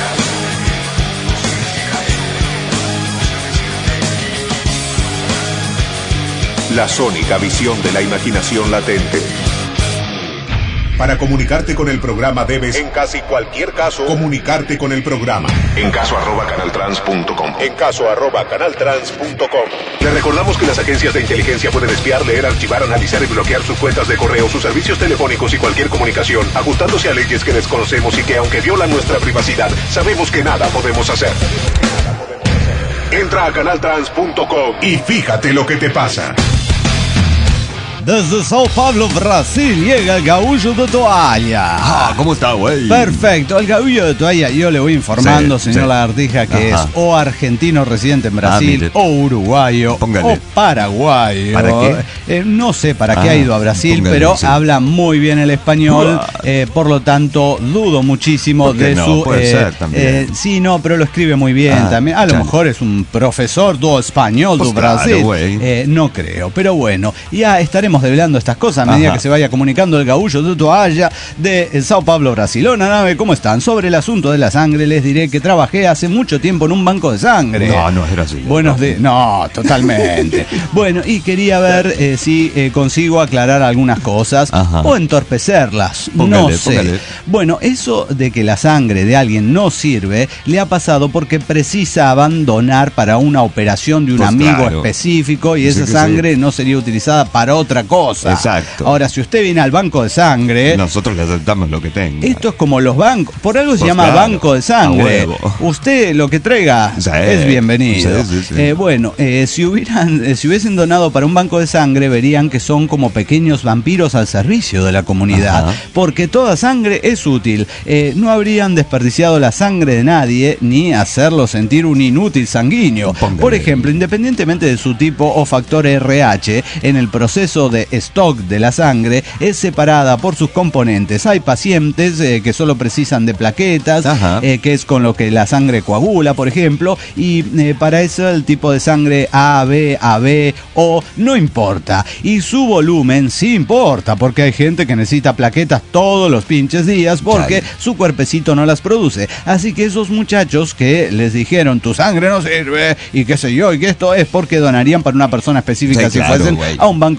S1: la sónica visión de la imaginación latente. Para comunicarte con el programa debes, en casi cualquier caso, comunicarte con el programa. En caso arroba canaltrans punto com. En caso arroba canaltrans punto com. Le recordamos que las agencias de inteligencia pueden espiar, leer, archivar, analizar y bloquear sus cuentas de correo, sus servicios telefónicos y cualquier comunicación, ajustándose a leyes que desconocemos y que, aunque violan nuestra privacidad, sabemos que nada podemos hacer. Entra a canaltrans punto com y fíjate lo que te pasa.
S2: Desde Sao Paulo, Brasil, llega el gaullo de Toalla.
S4: Ah, ¿cómo está, güey?
S2: Perfecto, el gaullo de Toalla, yo le voy informando, sí, señor sí. Lagartija, que Ajá. es o argentino residente en Brasil, ah, o uruguayo, Póngale. o paraguayo.
S4: ¿Para qué?
S2: Eh, no sé para ah, qué ha ido a Brasil, Póngale, pero sí. habla muy bien el español, eh, por lo tanto, dudo muchísimo de
S4: no?
S2: su...
S4: Puede
S2: eh,
S4: ser también.
S2: Eh, sí, no, pero lo escribe muy bien ah, también. A lo claro. mejor es un profesor do español pues do Brasil. Claro, eh, no creo, pero bueno, ya estaremos develando estas cosas a medida Ajá. que se vaya comunicando el gaullo de Toalla de Sao Paulo, Brasil. Hola, nave, ¿cómo están? Sobre el asunto de la sangre les diré que trabajé hace mucho tiempo en un banco de sangre.
S4: No, no es Brasil.
S2: Buenos de... No, totalmente. Bueno, y quería ver eh, si eh, consigo aclarar algunas cosas Ajá. o entorpecerlas. Póngale, no sé. Póngale. Bueno, eso de que la sangre de alguien no sirve le ha pasado porque precisa abandonar para una operación de un pues amigo claro. específico y esa sangre sí. no sería utilizada para otra cosa.
S4: Exacto.
S2: Ahora, si usted viene al banco de sangre,
S4: nosotros le aceptamos lo que tenga.
S2: Esto es como los bancos, por algo se pues llama claro, banco de sangre. Usted lo que traiga sí, es bienvenido. Sí, sí, sí. Eh, bueno, eh, si hubieran, eh, si hubiesen donado para un banco de sangre, verían que son como pequeños vampiros al servicio de la comunidad, Ajá. porque toda sangre es útil. Eh, no habrían desperdiciado la sangre de nadie ni hacerlo sentir un inútil sanguíneo. Póngale. Por ejemplo, independientemente de su tipo o factor R H, en el proceso de stock de la sangre es separada por sus componentes. Hay pacientes eh, que solo precisan de plaquetas, eh, que es con lo que la sangre coagula, por ejemplo, y eh, para eso el tipo de sangre A, B, A B, O no importa. Y su volumen sí importa, porque hay gente que necesita plaquetas todos los pinches días porque Ay. su cuerpecito no las produce. Así que esos muchachos que les dijeron tu sangre no sirve y qué sé yo, y que esto es porque donarían para una persona específica sí, si claro, fuesen wey. a un banco de sangre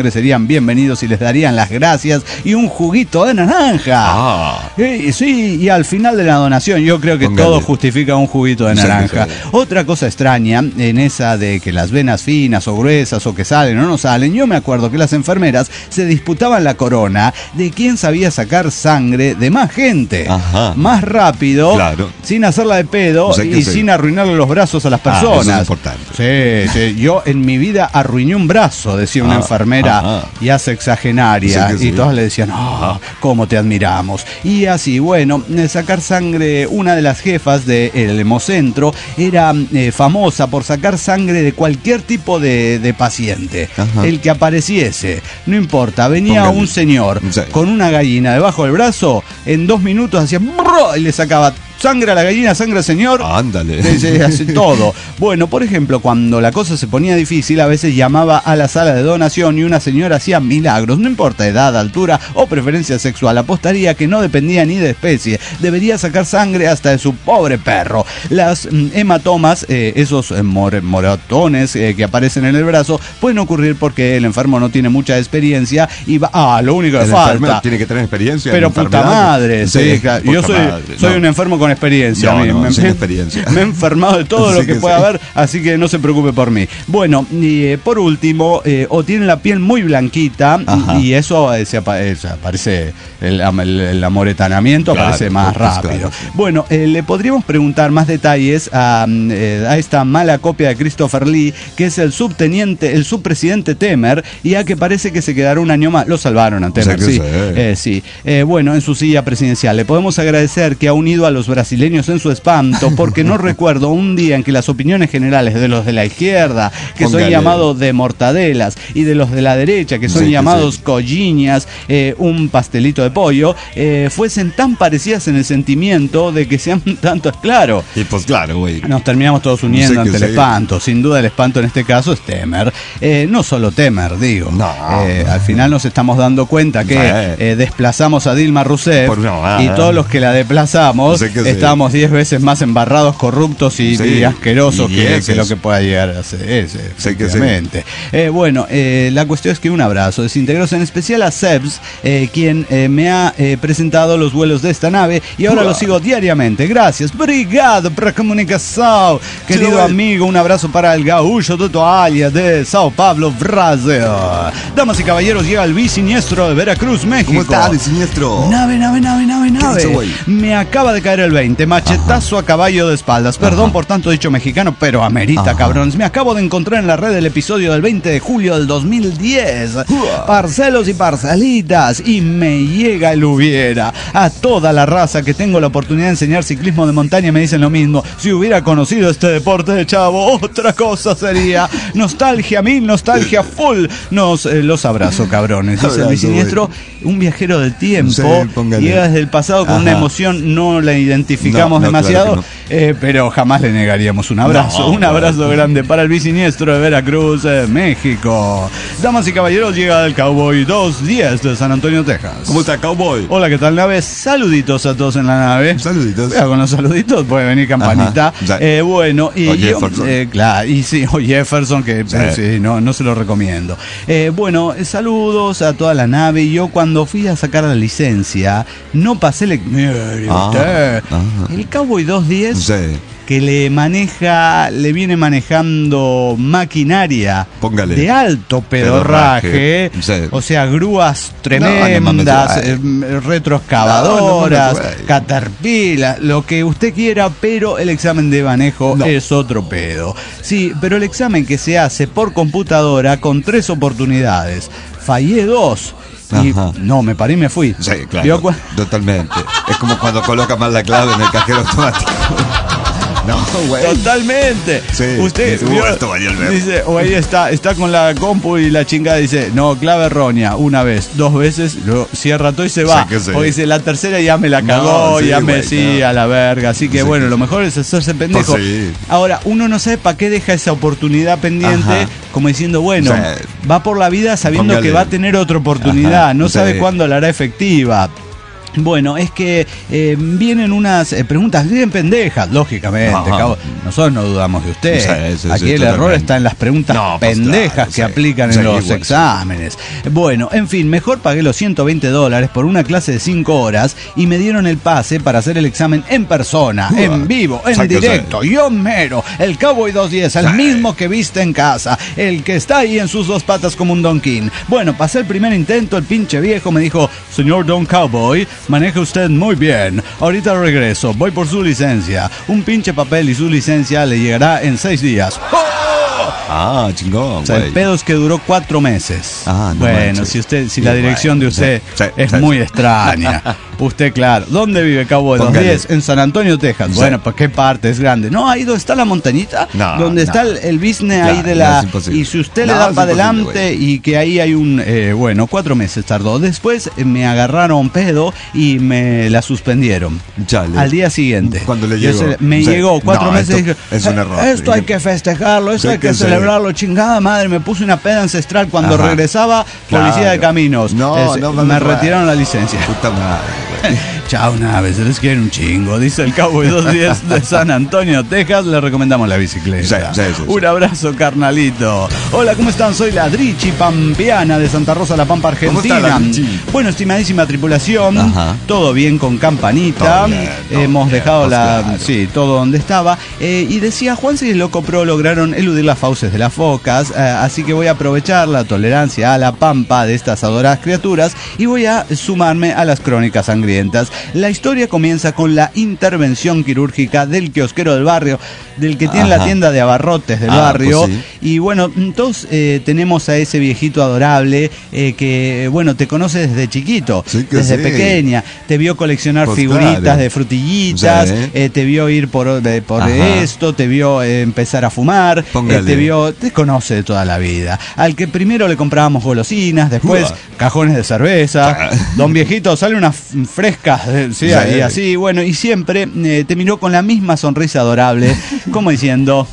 S2: sangre serían bienvenidos y les darían las gracias y un juguito de naranja.
S4: Ah.
S2: Eh, sí, y al final de la donación yo creo que Póngale. todo justifica un juguito de naranja. Sí, sí, sí. Otra cosa extraña en esa de que las venas finas o gruesas o que salen o no salen, yo me acuerdo que las enfermeras se disputaban la corona de quién sabía sacar sangre de más gente, Ajá. más rápido, claro. sin hacerla de pedo o sea y sí. sin arruinarle los brazos a las personas. Ah, eso es
S4: importante.
S2: Sí, sí, yo en mi vida arruiné un brazo, decía una ah, enfermera ajá. ya sexagenaria, sí, sí. y todos le decían, oh, cómo te admiramos. Y así, bueno, sacar sangre, una de las jefas del Hemocentro era eh, famosa por sacar sangre de cualquier tipo de, de paciente. Ajá. El que apareciese, no importa, venía Póngale. un señor sí. con una gallina debajo del brazo, en dos minutos hacía brrr, y le sacaba sangre a la gallina, sangre al señor.
S4: Ándale.
S2: Se hace todo. Bueno, por ejemplo, cuando la cosa se ponía difícil, a veces llamaba a la sala de donación y una señora hacía milagros. No importa edad, altura o preferencia sexual. Apostaría que no dependía ni de especie. Debería sacar sangre hasta de su pobre perro. Las mm, hematomas, eh, esos eh, mor moratones eh, que aparecen en el brazo, pueden ocurrir porque el enfermo no tiene mucha experiencia y va. Ah, lo único que
S4: el
S2: falta.
S4: Tiene que tener experiencia.
S2: Pero puta madre. Sí, sí, claro. Yo soy, madre, soy no. un enfermo con experiencia.
S4: No,
S2: a mí.
S4: no,
S2: me,
S4: sin
S2: me,
S4: experiencia.
S2: me he enfermado de todo lo que, que pueda haber, así que no se preocupe por mí. Bueno, y eh, por último, eh, o tienen la piel muy blanquita Ajá. y eso eh, se apa eh, aparece el, el, el amoretanamiento claro, aparece más pues, rápido. Claro. Bueno, eh, le podríamos preguntar más detalles a, eh, a esta mala copia de Christopher Lee, que es el subteniente, el subpresidente Temer, y a que parece que se quedará un año más. Lo salvaron a Temer, sí. Eh, sí. Eh, bueno, en su silla presidencial. Le podemos agradecer que ha unido a los brasileños en su espanto, porque no recuerdo un día en que las opiniones generales de los de la izquierda, que Póngale. son llamados de mortadelas, y de los de la derecha, que son sí, llamados sí. colliñas, eh, un pastelito de pollo, eh, fuesen tan parecidas en el sentimiento de que sean tanto claro.
S4: Y pues claro, güey.
S2: Nos terminamos todos uniendo ante el espanto. Sin duda el espanto en este caso es Temer. Eh, no solo Temer, digo.
S4: No.
S2: Eh, al final nos estamos dando cuenta que eh, desplazamos a Dilma Rousseff no, y todos los que la desplazamos no sé estamos diez sí. veces más embarrados, corruptos y, sí. y asquerosos y que, que lo que pueda llegar a ser ese, efectivamente. Sí. Eh, bueno, eh, la cuestión es que un abrazo desintegros, en especial a Sebs, eh, quien eh, me ha eh, presentado los vuelos de esta nave y ahora uh. lo sigo diariamente. Gracias. Obrigado por la comunicación, querido sí, amigo. Un abrazo para el gaúcho de toalla de Sao Paulo, Brasil. Damas y caballeros, llega el bisiniestro de Veracruz, México.
S4: ¿Cómo está, bisiniestro?
S2: Nave, nave, nave, nave, nave. Me acaba de caer el veinte, machetazo Ajá. a caballo de espaldas. Perdón Ajá. por tanto dicho mexicano, pero amerita, Ajá. cabrones. Me acabo de encontrar en la red el episodio del veinte de julio del dos mil diez. Uh. Parcelos y parcelitas. Y me llega el hubiera. A toda la raza que tengo la oportunidad de enseñar ciclismo de montaña me dicen lo mismo. Si hubiera conocido este deporte de chavo, otra cosa sería. Nostalgia mil, nostalgia full. Nos eh, los abrazo, cabrones. Dice el bisiniestro, un viajero del tiempo. Sí, llega desde el pasado con Ajá. una emoción, no la identificamos no, no, demasiado, claro no. eh, pero jamás le negaríamos un abrazo. No, un abrazo no. grande para el bisiniestro de Veracruz, eh, México. Damas y caballeros, llega el Cowboy dos diez de San Antonio, Texas.
S4: ¿Cómo está, Cowboy?
S2: Hola, ¿qué tal, nave? Saluditos a todos en la nave.
S4: Saluditos.
S2: Vea, con los saluditos puede venir campanita. Eh, bueno, y
S4: o
S2: yo,
S4: Jefferson.
S2: Eh, claro, y sí, o Jefferson, que sí. Eh, sí, no, no se lo recomiendo. Eh, bueno, eh, saludos a toda la nave. Yo cuando fui a sacar la licencia, no pasé el... Ah, el Cowboy dos diez sí. que le maneja, le viene manejando maquinaria Póngale. de alto pedorraje, pedorraje. Sí. O sea, grúas tremendas, no, eh, retroexcavadoras, no, no caterpillar, lo que usted quiera, pero el examen de manejo no. es otro pedo. Sí, pero el examen que se hace por computadora con tres oportunidades, fallé dos. Y Ajá. no, me paré y me fui.
S4: Sí, claro, totalmente. Es como cuando coloca mal la clave en el cajero automático. No, güey.
S2: Totalmente.
S4: Sí,
S2: usted
S4: sí,
S2: vio,
S4: esto
S2: dice, o ahí está, está con la compu y la chingada dice, no, clave errónea, una vez, dos veces, luego cierra todo y se va. Sí, o dice, la tercera ya me la cagó, no, sí, ya me sí, no. a la verga. Así que sí, bueno, lo mejor es hacerse pendejo. Pues sí. Ahora, uno no sabe para qué deja esa oportunidad pendiente, Ajá. como diciendo, bueno, sí. va por la vida sabiendo Póngale. que va a tener otra oportunidad, Ajá. no sí. sabe cuándo la hará efectiva. Bueno, es que eh, vienen unas eh, preguntas bien pendejas, lógicamente. Cabo, nosotros no dudamos de usted. Sí, sí, Aquí sí, el totalmente. error está en las preguntas no, pendejas pues claro, que sí. aplican sí, en los igual, exámenes. Sí. Bueno, en fin, mejor pagué los ciento veinte dólares por una clase de cinco horas y me dieron el pase para hacer el examen en persona, uh, en vivo, en Exacto, directo. Sí. Yo mero, el Cowboy doscientos diez, el sí. mismo que viste en casa, el que está ahí en sus dos patas como un Don King. Bueno, pasé el primer intento, el pinche viejo me dijo, señor Don Cowboy, maneja usted muy bien. Ahorita regreso, voy por su licencia. Un pinche papel y su licencia le llegará en seis días. ¡Oh!
S4: Ah, chingón.
S2: O sea, el pedo es que duró cuatro meses.
S4: Ah, no
S2: bueno,
S4: manches.
S2: si usted, si la dirección de usted
S4: sí, sí,
S2: es
S4: sí,
S2: muy
S4: sí.
S2: extraña. Usted, claro. ¿Dónde vive Cabo de los diez? En San Antonio, Texas. Sí. Bueno, ¿por qué parte? Es grande. No, ahí donde está la montañita, no, donde no. está el, el business claro, ahí de la... No, y si usted no, le da para adelante y que ahí hay un... Eh, bueno, cuatro meses tardó. Después eh, me agarraron pedo y me la suspendieron. Chale. Al día siguiente.
S4: Cuando le llegó.
S2: Se, me sí. llegó cuatro
S4: no,
S2: meses
S4: esto
S2: y dije,
S4: es un error.
S2: Esto hay que festejarlo, esto hay que, que celebrarlo. Chingada madre, me puse una peda ancestral cuando Ajá. regresaba
S4: claro.
S2: policía de caminos.
S4: No,
S2: es,
S4: no,
S2: me retiraron la licencia.
S4: Puta madre.
S2: Chao, naves, se les quiere un chingo. Dice el Cowboy doscientos diez de San Antonio, Texas. Le recomendamos la bicicleta.
S4: Sí, sí, sí,
S2: un
S4: sí.
S2: abrazo, carnalito. Hola, ¿cómo están? Soy la Drichi Pampeana de Santa Rosa, La Pampa, Argentina.
S4: ¿Cómo está la
S2: bueno, estimadísima tripulación,
S4: Ajá.
S2: todo bien con campanita.
S4: Todo bien, todo
S2: Hemos
S4: bien,
S2: dejado
S4: pues
S2: la.
S4: Claro.
S2: Sí, todo donde estaba. Eh, y decía Juan si Loco Pro lograron eludir las fauces de las focas. Eh, así que voy a aprovechar la tolerancia a la pampa de estas adoradas criaturas y voy a sumarme a las crónicas sangrientas. La historia comienza con la intervención quirúrgica del kiosquero del barrio, del que tiene Ajá. la tienda de abarrotes del ah, barrio. Pues sí. Y bueno, todos eh, tenemos a ese viejito adorable eh, que, bueno, te conoce desde chiquito,
S4: sí
S2: desde
S4: sí.
S2: pequeña. Te vio coleccionar
S4: pues
S2: figuritas
S4: claro.
S2: de frutillitas, sí. eh, te vio ir por, de, por esto, te vio eh, empezar a fumar, eh, te vio, te conoce de toda la vida. Al que primero le comprábamos golosinas, después Uah. cajones de cerveza. Don viejito, sale unas frescas, ¿sí? Sí. Y así, bueno, y siempre eh, te miró con la misma sonrisa adorable, como diciendo,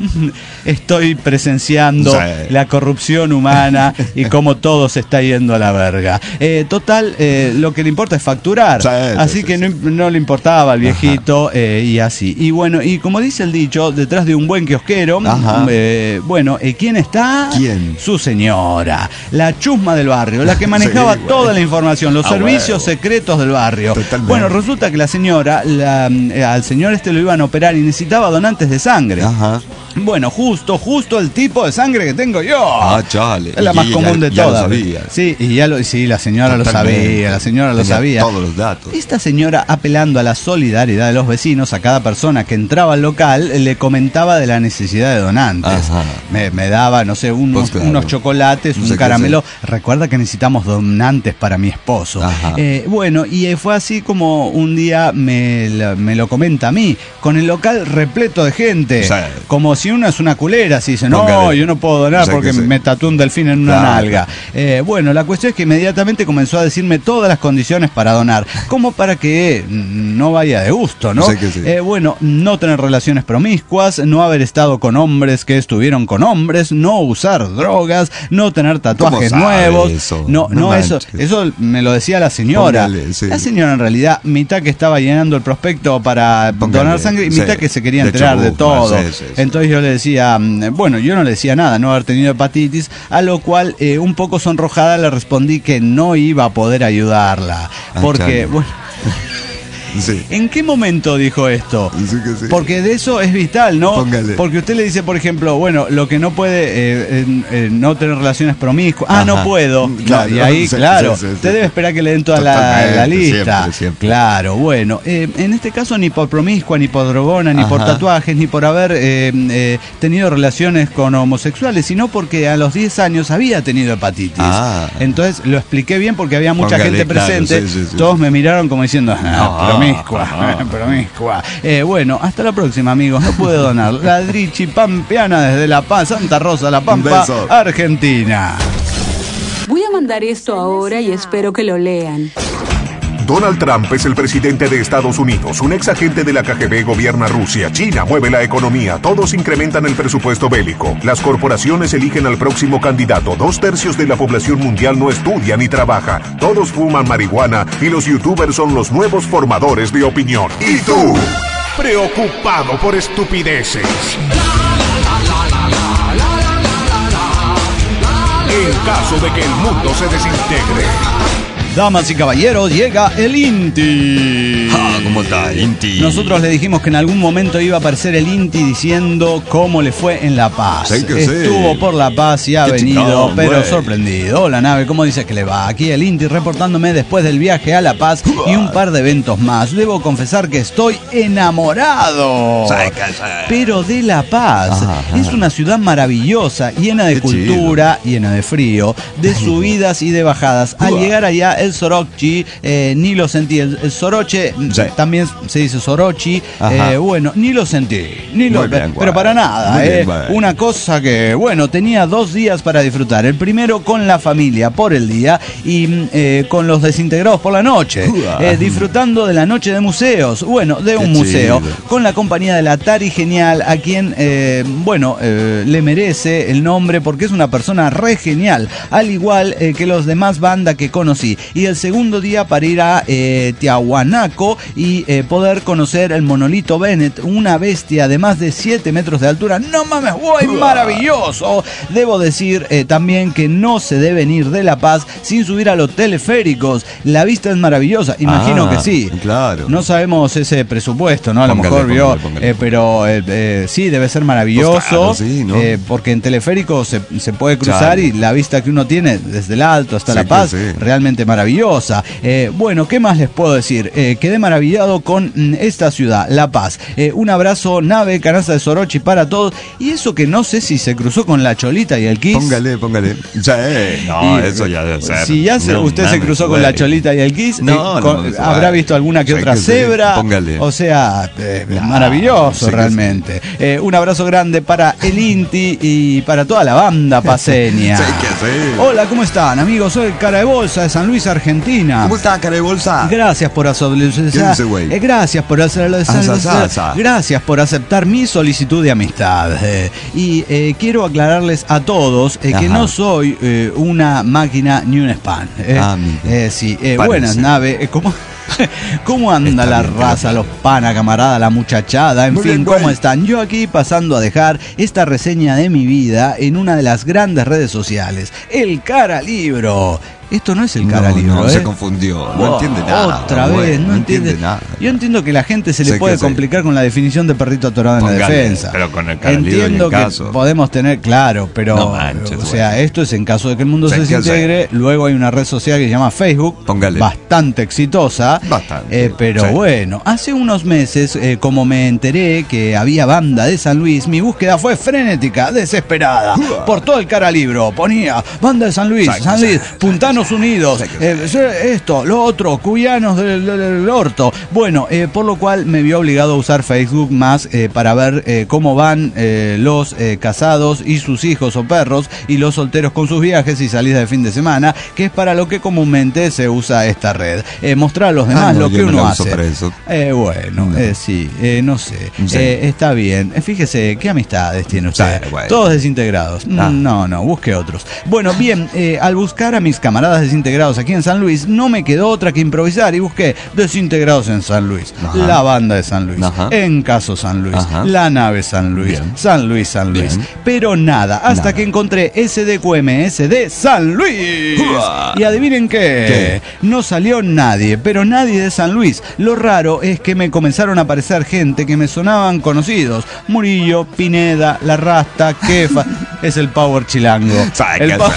S2: estoy presenciando sí. la corrupción humana y cómo todo se está yendo a la verga. Eh, total, eh, lo que le importa es facturar, sí, así sí, que sí. No, no le importaba al viejito eh, y así. Y bueno, y como dice el dicho, detrás de un buen kiosquero, eh, bueno, eh, ¿quién está?
S4: ¿Quién?
S2: Su señora, la chusma del barrio, la que manejaba sí, toda la información, los ah, servicios bueno. secretos del barrio.
S4: Totalmente.
S2: Bueno, resulta que la señora, la, eh, al señor este lo iban a operar y necesitaba donantes de sangre.
S4: Ajá.
S2: Bueno, justo, justo el tipo de sangre que tengo yo.
S4: Ah, chale.
S2: Es la más
S4: y
S2: común
S4: ya,
S2: de
S4: ya
S2: todas.
S4: Lo sabía.
S2: Sí, y ya lo, sí, la señora Totalmente. lo sabía, la señora lo
S4: Tenía
S2: sabía.
S4: Todos los datos.
S2: Esta señora, apelando a la solidaridad de los vecinos, a cada persona que entraba al local, le comentaba de la necesidad de donantes. Me, me daba, no sé, unos, pues claro. unos chocolates, no un caramelo. Recuerda que necesitamos donantes para mi esposo. Eh, bueno, y fue así como un día me, me lo comenta a mí, con el local repleto de gente. O sea, como si uno es una culera, si dice, no, póngale. yo no puedo donar o sea porque me tatué un delfín en una claro. nalga. Eh, bueno, la cuestión es que inmediatamente comenzó a decirme todas las condiciones para donar, como para que no vaya de gusto, ¿no? O sea sí. eh, bueno, no tener relaciones promiscuas, no haber estado con hombres que estuvieron con hombres, no usar drogas, no tener tatuajes nuevos.
S4: Eso?
S2: No, no, no eso, eso me lo decía la señora. Póngale, sí. La señora en realidad, mitad que estaba llenando el prospecto para Póngale, donar sangre y mitad sí. que se quería enterar de, de todo. Sí, sí, sí. Entonces yo le decía, bueno, yo no le decía nada, no haber tenido hepatitis, a lo cual eh, un poco sonrojada le respondí que no iba a poder ayudarla. Porque, ah, bueno... Sí. ¿En qué momento dijo esto?
S4: Sí que sí.
S2: Porque de eso es vital, ¿no?
S4: Póngale.
S2: Porque usted le dice, por ejemplo, bueno, lo que no puede, eh, eh, eh, no tener relaciones promiscuas. Ah, Ajá. no puedo. Claro, no, y ahí, sí, claro, sí, sí, usted sí. debe esperar que le den toda la, la lista. Siempre, siempre. Claro, bueno, eh, en este caso ni por promiscua, ni por drogona, ni Ajá. por tatuajes, ni por haber eh, eh, tenido relaciones con homosexuales, sino porque a los diez años había tenido hepatitis. Ah. Entonces lo expliqué bien porque había mucha Póngale, gente presente. Claro, sí, sí, sí, Todos sí. me miraron como diciendo, ah, no. Promiscua, ah, promiscua. Eh, bueno, hasta la próxima, amigos. No pude donar. La Drichi Pampeana desde La Paz, Santa Rosa, La Pampa, Argentina.
S6: Voy a mandar esto ahora y espero que lo lean.
S1: Donald Trump es el presidente de Estados Unidos. Un ex agente de la K G B gobierna Rusia. China mueve la economía. Todos incrementan el presupuesto bélico. Las corporaciones eligen al próximo candidato. Dos tercios de la población mundial no estudia ni trabaja. Todos fuman marihuana y los youtubers son los nuevos formadores de opinión. ¿Y tú? Preocupado por estupideces. En caso de que el mundo se desintegre.
S2: Damas y caballeros, llega el Inti.
S3: Ah, ¿cómo está, Inti?
S2: Nosotros le dijimos que en algún momento iba a aparecer el Inti diciendo cómo le fue en La Paz.
S4: Sí que
S2: Estuvo
S4: sí.
S2: por La Paz y ha
S4: Qué
S2: venido,
S4: chingón,
S2: pero
S4: güey.
S2: sorprendido. Hola, nave, ¿cómo dices que le va? Aquí el Inti reportándome después del viaje a La Paz y un par de eventos más. Debo confesar que estoy enamorado.
S3: Sí que sí.
S2: Pero de La Paz.
S4: Ajá.
S2: Es una ciudad maravillosa, llena de
S4: Qué
S2: cultura, llena de frío, de subidas y de bajadas. Al llegar allá, el Sorochi, eh, ni lo sentí. El, el Soroche,
S4: Sí.
S2: también se dice Sorochi.
S4: Ajá.
S2: Eh, bueno, ni lo sentí. Ni lo,
S4: Muy bien,
S2: pero
S4: güey.
S2: para nada.
S4: Muy bien,
S2: eh.
S4: güey.
S2: Una cosa que, bueno, tenía dos días para disfrutar. El primero con la familia por el día y eh, con los desintegrados por la noche. Eh, disfrutando de la noche de museos. Bueno, de un
S4: Qué
S2: museo.
S4: chido.
S2: Con la compañía de la Tari Genial, a quien, eh, bueno, eh, le merece el nombre porque es una persona re genial, al igual eh, que los demás bandas que conocí. Y el segundo día para ir a eh, Tiahuanaco y eh, poder conocer el monolito Bennett, una bestia de más de siete metros de altura. ¡No mames, güey! ¡Maravilloso! Debo decir eh, también que no se deben ir de La Paz sin subir a los teleféricos. La vista es maravillosa, imagino
S4: Ah,
S2: que sí.
S4: claro.
S2: No sabemos ese presupuesto, ¿no? A lo
S4: Póngale,
S2: mejor vio,
S4: póngale, póngale.
S2: eh, pero eh, eh, sí, debe ser maravilloso.
S4: Pues claro, sí, ¿no?
S2: eh, porque en teleférico se, se puede cruzar
S4: Claro.
S2: y la vista que uno tiene desde el alto hasta
S4: Sí
S2: La
S4: que
S2: Paz,
S4: sí.
S2: realmente maravillosa. Eh, bueno, ¿qué más les puedo decir? Eh, quedé maravillado con mm, esta ciudad, La Paz. Eh, un abrazo, nave, canasta de Sorochi para todos. Y eso que no sé si se cruzó con la Cholita y el Kiss.
S4: Póngale, póngale. Sí.
S3: No,
S2: Y,
S3: eso ya debe ser.
S2: Si ya se-
S3: No
S2: usted se
S3: mames,
S2: cruzó con
S3: güey.
S2: la Cholita y el Kiss,
S4: No,
S2: eh,
S4: no,
S2: con-
S4: no,
S2: habrá
S4: güey.
S2: visto alguna que
S4: Sí
S2: otra
S4: que sí,
S2: cebra.
S4: póngale.
S2: O sea, eh,
S4: Nah,
S2: maravilloso
S4: sí que
S2: realmente. Eh, un abrazo grande para el Inti y para toda la banda paseña.
S4: Sí que sí.
S2: Hola, ¿cómo están, amigos? Soy el Cara de Bolsa de San Luis, Argentina.
S4: ¿Cómo está, cara de bolsa?
S2: Gracias por hacer
S4: ¿Qué dice, güey?
S2: eh, gracias por hacer
S4: Ah, sa, sa, sa.
S2: gracias por aceptar mi solicitud de amistad. Eh, y eh, quiero aclararles a todos eh, que
S4: Ajá.
S2: no soy eh, una máquina ni un spam. Eh,
S4: Ah, mire.
S2: eh, sí, eh,
S4: Parece.
S2: buenas naves. Eh, ¿cómo? ¿Cómo anda
S4: Está
S2: la
S4: bien,
S2: raza, los pana, camarada, la muchachada? En
S4: Muy
S2: fin,
S4: bien,
S2: ¿cómo
S4: güey.
S2: están? Yo aquí pasando a dejar esta reseña de mi vida en una de las grandes redes sociales, el Cara Libro. Esto no es el Cara
S4: No,
S2: Libro,
S4: no,
S2: ¿eh?
S4: se confundió. No
S2: Oh,
S4: entiende nada.
S2: Otra
S4: güey,
S2: vez, no, entiende.
S4: nada.
S2: Yo entiendo que la gente se le
S4: Sé
S2: puede
S4: que sí.
S2: complicar con la definición de perrito atorado en la
S3: Póngale,
S2: defensa.
S3: pero con el Cara Libro
S2: Entiendo
S3: y en
S2: que
S3: caso.
S2: podemos tener, claro, pero
S3: No manches,
S2: o
S3: güey.
S2: sea, esto es en caso de que el mundo
S4: Sé
S2: se
S4: que sí.
S2: desintegre. Luego hay una red social que se llama Facebook,
S4: Póngale.
S2: bastante exitosa.
S4: Bastante,
S2: eh, pero
S4: sí.
S2: bueno, hace unos meses, eh, como me enteré que había banda de San Luis, mi búsqueda fue frenética, desesperada. Por todo el Cara Libro ponía banda de San Luis,
S4: Sí,
S2: San
S4: sí.
S2: Luis, Puntanos Unidos, eh, esto, lo otro, cuyanos del, del- del orto. Bueno, eh, por lo cual me vi obligado a usar Facebook más eh, para ver eh, cómo van eh, los eh, casados y sus hijos o perros y los solteros con sus viajes y salidas de fin de semana, que es para lo que comúnmente se usa esta red. Eh, mostrar a los demás
S4: Ah, no,
S2: lo
S4: yo
S2: que
S4: no
S2: uno
S4: la uso
S2: hace.
S4: para eso.
S2: Eh, bueno,
S4: No.
S2: eh, sí, eh, no sé.
S4: Sí.
S2: Eh, está bien. Eh, fíjese, ¿qué amistades tiene usted?
S4: Sí, bueno.
S2: Todos desintegrados. Mm,
S4: Ah.
S2: No, no, busque otros. Bueno, bien, eh, al buscar a mis camaradas desintegrados aquí en San Luis, no me quedó otra que improvisar y busqué desintegrados en San Luis,
S4: Ajá.
S2: la banda de San Luis,
S4: Ajá.
S2: en caso San Luis,
S4: Ajá.
S2: la nave San Luis,
S4: Bien.
S2: San Luis, San Luis.
S4: Bien.
S2: Pero nada, hasta
S4: Nada.
S2: que encontré S D Q M S de San Luis.
S4: Uah.
S2: Y adivinen qué, no salió nadie, pero nadie de San Luis. Lo raro es que me comenzaron a aparecer gente que me sonaban conocidos. Murillo, Pineda, La Rasta, Kefa. Es el Power Chilango. El pa-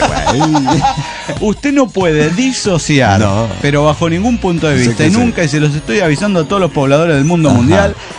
S2: Usted no puede disociar,
S4: No.
S2: pero bajo ningún punto de
S4: Sí
S2: vista,
S4: que
S2: y
S4: sí.
S2: nunca, y se los estoy avisando a todos los pobladores del mundo
S4: Ajá.
S2: mundial,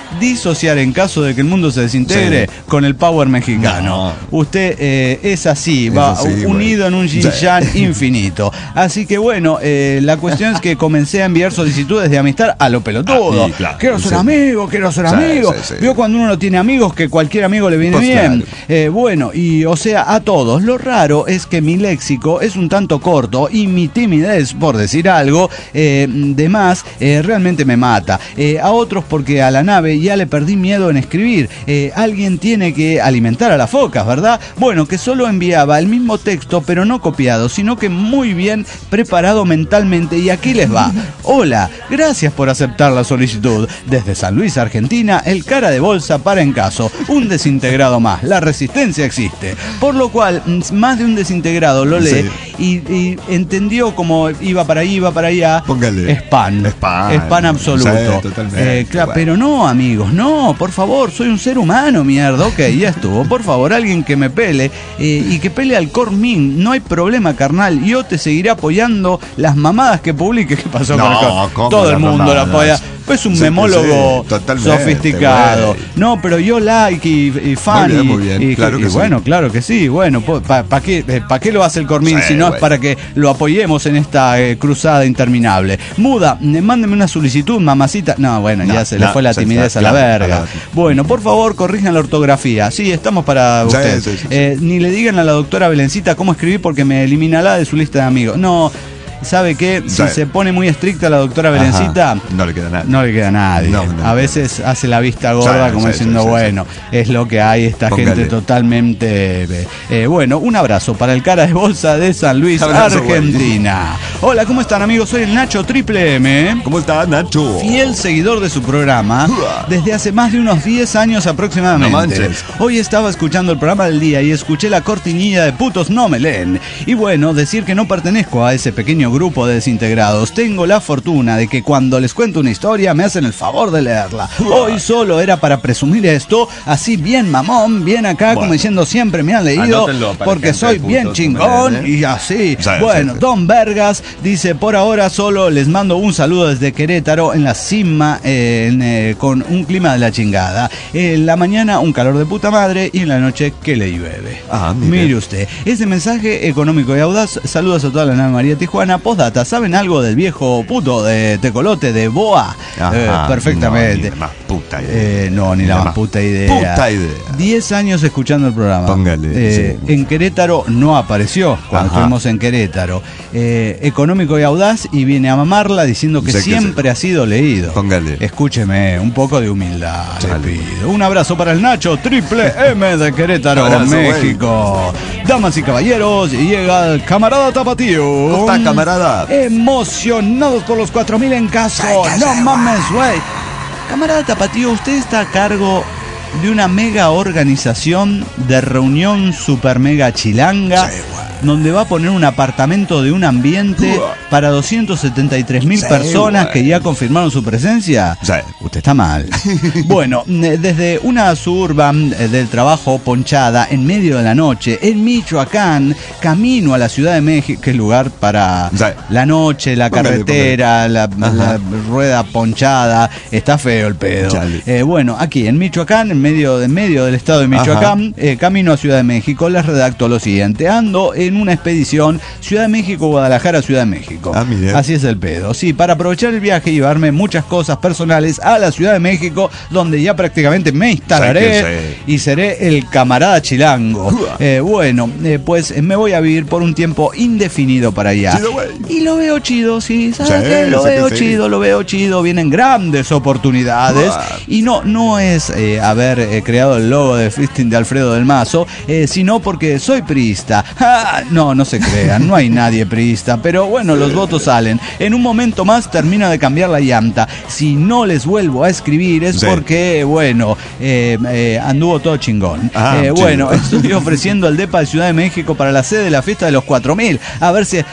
S2: disociar en caso de que el mundo se desintegre sí. con el power mexicano. No. Usted eh, es así, es va así, unido güey. en un yin-yang sí. infinito. Así que bueno, eh, la cuestión es que comencé a enviar solicitudes de amistad a lo pelotudo. Ah, sí, claro. Quiero ser sí. amigo, quiero ser sí, amigo. Sí, sí. Vio cuando uno no tiene amigos que cualquier amigo le viene pues bien. Claro. Eh, bueno, y o sea, a todos. Lo raro es que mi léxico es un tanto corto y mi timidez, por decir algo, eh, de más, eh, realmente me mata. Eh, a otros porque a la nave ya le perdí miedo en escribir. Eh, alguien tiene que alimentar a las focas, ¿verdad? Bueno, que solo enviaba el mismo texto, pero no copiado, sino que muy bien preparado mentalmente. Y aquí les va. Hola, gracias por aceptar la solicitud. Desde San Luis, Argentina, el cara de bolsa para en caso. Un desintegrado más. La resistencia existe. Por lo cual, más de un desintegrado lo lee sí. y, y entendió como iba para ahí, iba para allá.
S4: Póngale.
S2: Spam.
S4: Spam.
S2: Spam absoluto.
S4: Sí, totalmente.
S2: Eh, claro, bueno. Pero no, amigos, no, por favor, soy un ser humano, mierda. Ok, ya estuvo. Por favor, alguien que me pele eh, y que pele al Cormin. No hay problema, carnal. Yo te seguiré apoyando las mamadas que publiques. ¿Qué pasó
S4: no,
S2: con el Cormin? Todo el mundo la apoya. Pues un sí, memólogo sí, sofisticado. Güey. No, pero yo like y, y fan. Muy bien, muy bien. Y, y, claro y, que y sí. bueno, claro que sí. Bueno, ¿para pa qué, pa qué lo hace el Cormin? Sí, si no es para que lo apoyemos en esta eh, cruzada interminable. Muda, mándeme una solicitud, mamacita. No, bueno, no, ya se no, le fue la timidez se, a la claro, verga. Claro. Bueno, por favor, corrijan la ortografía. Sí, estamos para sí, usted. Sí, sí, sí. Eh, ni le digan a la doctora Belencita cómo escribir porque me eliminará de su lista de amigos. No. ¿Sabe qué? Si sí. se pone muy estricta la doctora Belencita,
S4: Ajá. no le queda nadie.
S2: No le queda a nadie. No, no, a veces no. hace la vista gorda sí, como sí, diciendo, sí, sí, bueno, sí. es lo que hay, esta Póngale. gente totalmente... Eh, bueno, un abrazo para el cara de bolsa de San Luis, abrazo, Argentina. Güey. Hola, ¿cómo están, amigos? Soy el Nacho Triple M.
S4: ¿Cómo está, Nacho?
S2: Fiel seguidor de su programa desde hace más de unos diez años aproximadamente. No manches. Hoy estaba escuchando el programa del día y escuché la cortinilla de Putos No Me Leen. Y bueno, decir que no pertenezco a ese pequeño grupo de desintegrados. Tengo la fortuna de que cuando les cuento una historia me hacen el favor de leerla. Hoy solo era para presumir esto, así bien mamón, bien acá, bueno, como diciendo siempre me han leído, porque soy bien chingón, ¿eh? Y así. Sí, bueno, sí, sí. Don Vergas dice, por ahora solo les mando un saludo desde Querétaro en la cima, eh, en, eh, con un clima de la chingada. En la mañana un calor de puta madre y en la noche que le llueve. Ah, mire. mire usted, ese mensaje económico y audaz. Saludos a toda la nave María Tijuana. Postdata, ¿saben algo del viejo puto de Tecolote, de Boa? Ajá, eh, perfectamente. No, ni la más puta idea. Eh, no, ni, ni la, la más puta idea. Puta idea. Diez años escuchando el programa. Póngale. Eh, sí. En Querétaro no apareció cuando Ajá. estuvimos en Querétaro. Eh, económico y audaz y viene a mamarla diciendo que sé siempre que ha sido leído. Póngale. Escúcheme, un poco de humildad. Le pido. Un abrazo para el Nacho Triple M de Querétaro, abrazo, México. Güey. Damas y caballeros, llega el camarada Tapatío. ¿Cómo está, camarada? Emocionados por los cuatro mil en caso. No mames, güey. Camarada Tapatío, usted está a cargo de una mega organización de reunión super mega chilanga, sí, donde va a poner un apartamento de un ambiente para doscientas setenta y tres mil sí, personas güey. que ya confirmaron su presencia. Sí. Usted está mal. Bueno, desde una suburban del trabajo ponchada en medio de la noche, en Michoacán, camino a la Ciudad de México, que es lugar para sí. la noche, la póngale, carretera, póngale. La, la rueda ponchada. Está feo el pedo. Eh, bueno, aquí en Michoacán, en medio, en medio del estado de Michoacán, eh, camino a Ciudad de México, les redacto lo siguiente. Ando en una expedición Ciudad de México, Guadalajara, Ciudad de México. Ah, así es el pedo. Sí, para aprovechar el viaje y llevarme muchas cosas personales a la Ciudad de México, donde ya prácticamente me instalaré y seré el camarada chilango. Eh, bueno, eh, pues me voy a vivir por un tiempo indefinido para allá. Chido, y lo veo chido, sí, ¿sabes sí, qué? Lo veo chido, sí. lo veo chido. Vienen grandes oportunidades. Uah. Y no, no es eh, haber eh, creado el logo de Fisting de Alfredo del Mazo, eh, sino porque soy priista. Ah, no, no se crean, no hay nadie priista, pero bueno, los votos salen. En un momento más termino de cambiar la llanta. Si no les vuelvo a escribir es sí. porque, bueno, eh, eh, anduvo todo chingón. Ah, eh, bueno, estoy ofreciendo el depa de Ciudad de México para la sede de la fiesta de los cuatro mil. A ver si...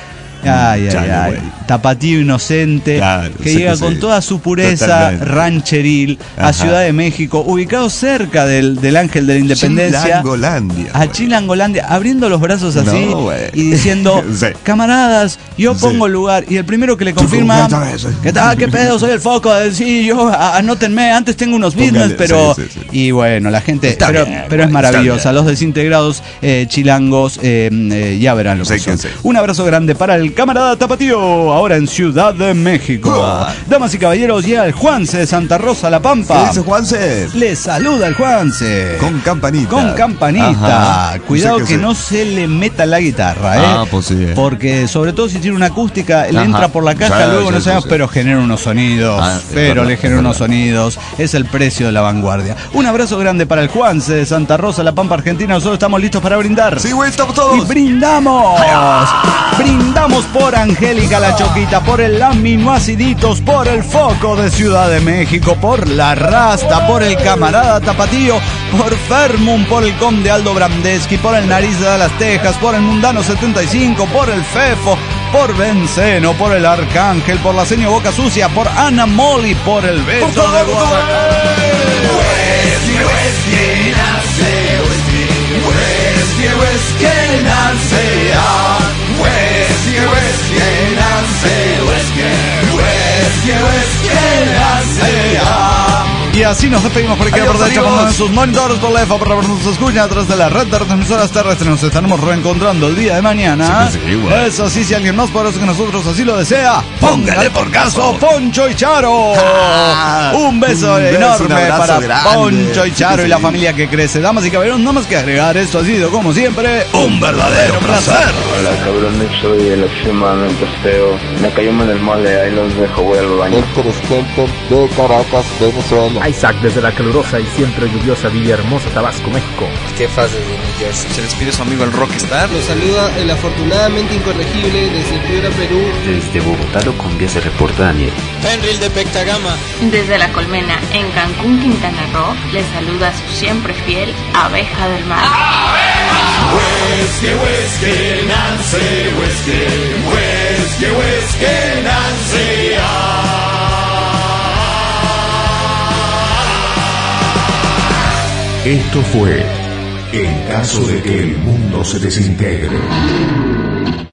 S2: Ay, ay, ay. Tapatío inocente, claro, que llega con sí. toda su pureza Totalmente. rancheril Ajá. a Ciudad de México, ubicado cerca del, del Ángel de la Independencia.
S4: Chilangolandia.
S2: A Chilangolandia, abriendo los brazos así no, y diciendo, sí. camaradas, yo pongo el sí. lugar. Y el primero que le confirma, ¿qué tal? ¿Qué pedo? Soy el foco. Sí, yo, anótenme, antes tengo unos business, Póngale, pero... Sí, sí, sí. Y bueno, la gente, está pero, bien, pero es maravillosa. Los desintegrados eh, chilangos, eh, eh, ya verán lo que sí, son. Sí. Un abrazo grande para el camarada Tapatío. Ahora en Ciudad de México. Uh. Damas y caballeros, llega el Juanse de Santa Rosa, La Pampa.
S4: ¿Qué dice Juanse?
S2: Le saluda el Juanse.
S4: Con campanita.
S2: Con campanita. Ajá. Cuidado que, que no se le meta la guitarra, ¿eh?
S4: Ah, pues sí.
S2: Porque sobre todo si tiene una acústica, le entra por la caja, sí, luego sí, no sabemos, sí, pero genera unos sonidos. Ah, pero verdad, le genera unos sonidos. Es el precio de la vanguardia. Un abrazo grande para el Juanse de Santa Rosa, La Pampa, Argentina. Nosotros estamos listos para brindar.
S4: Sí, güey, estamos todos.
S2: Y brindamos. Brindamos por Angélica la Choquita, por el Aminoaciditos, por el Foco de Ciudad de México, por la Rasta, por el Camarada Tapatío, por Fermum, por el Conde Aldo Bramdeski, por el Nariz de Dallas, Texas, por el Mundano setenta y cinco, por el Fefo, por Benceno, por el Arcángel, por la Seño Boca Sucia, por Ana Moli, por el Beso por de Guadalajara. Y así nos despedimos por aquí por derecha, cuando en sus monitores por la F, por la nos escuchan a través de la red de retransmisoras terrestres. Nos estaremos reencontrando el día de mañana. Sí, sí, bueno. Eso sí, si alguien más poderoso que nosotros así lo desea, póngale por caso Poncho y Charo. Ah, un beso un enorme beso, para grande. Poncho y Charo sí, y la familia que crece. Damas y caballeros, nada más que agregar, esto ha sido como siempre un verdadero placer.
S6: Hola cabrones, soy el extremadamente feo. Me cayó en el mole, ahí los dejo, voy al baño.
S7: El presidente de Caracas, Venezuela.
S8: Isaac desde la calurosa y siempre lluviosa Villahermosa, Tabasco, México.
S9: ¿Qué pasa de New Jersey?
S10: Se despide su amigo el Rockstar.
S11: Los saluda el afortunadamente incorregible desde Piura, Perú.
S12: Desde Bogotá lo cumbia se reporta Daniel.
S13: Fenril de Pectagama.
S14: Desde La Colmena, en Cancún, Quintana Roo, les saluda su siempre fiel Abeja del Mar.
S15: Whisky, whisky, Nancy, whisky, whisky, whisky, Nancy, ah.
S1: Esto fue En caso de que el mundo se desintegre.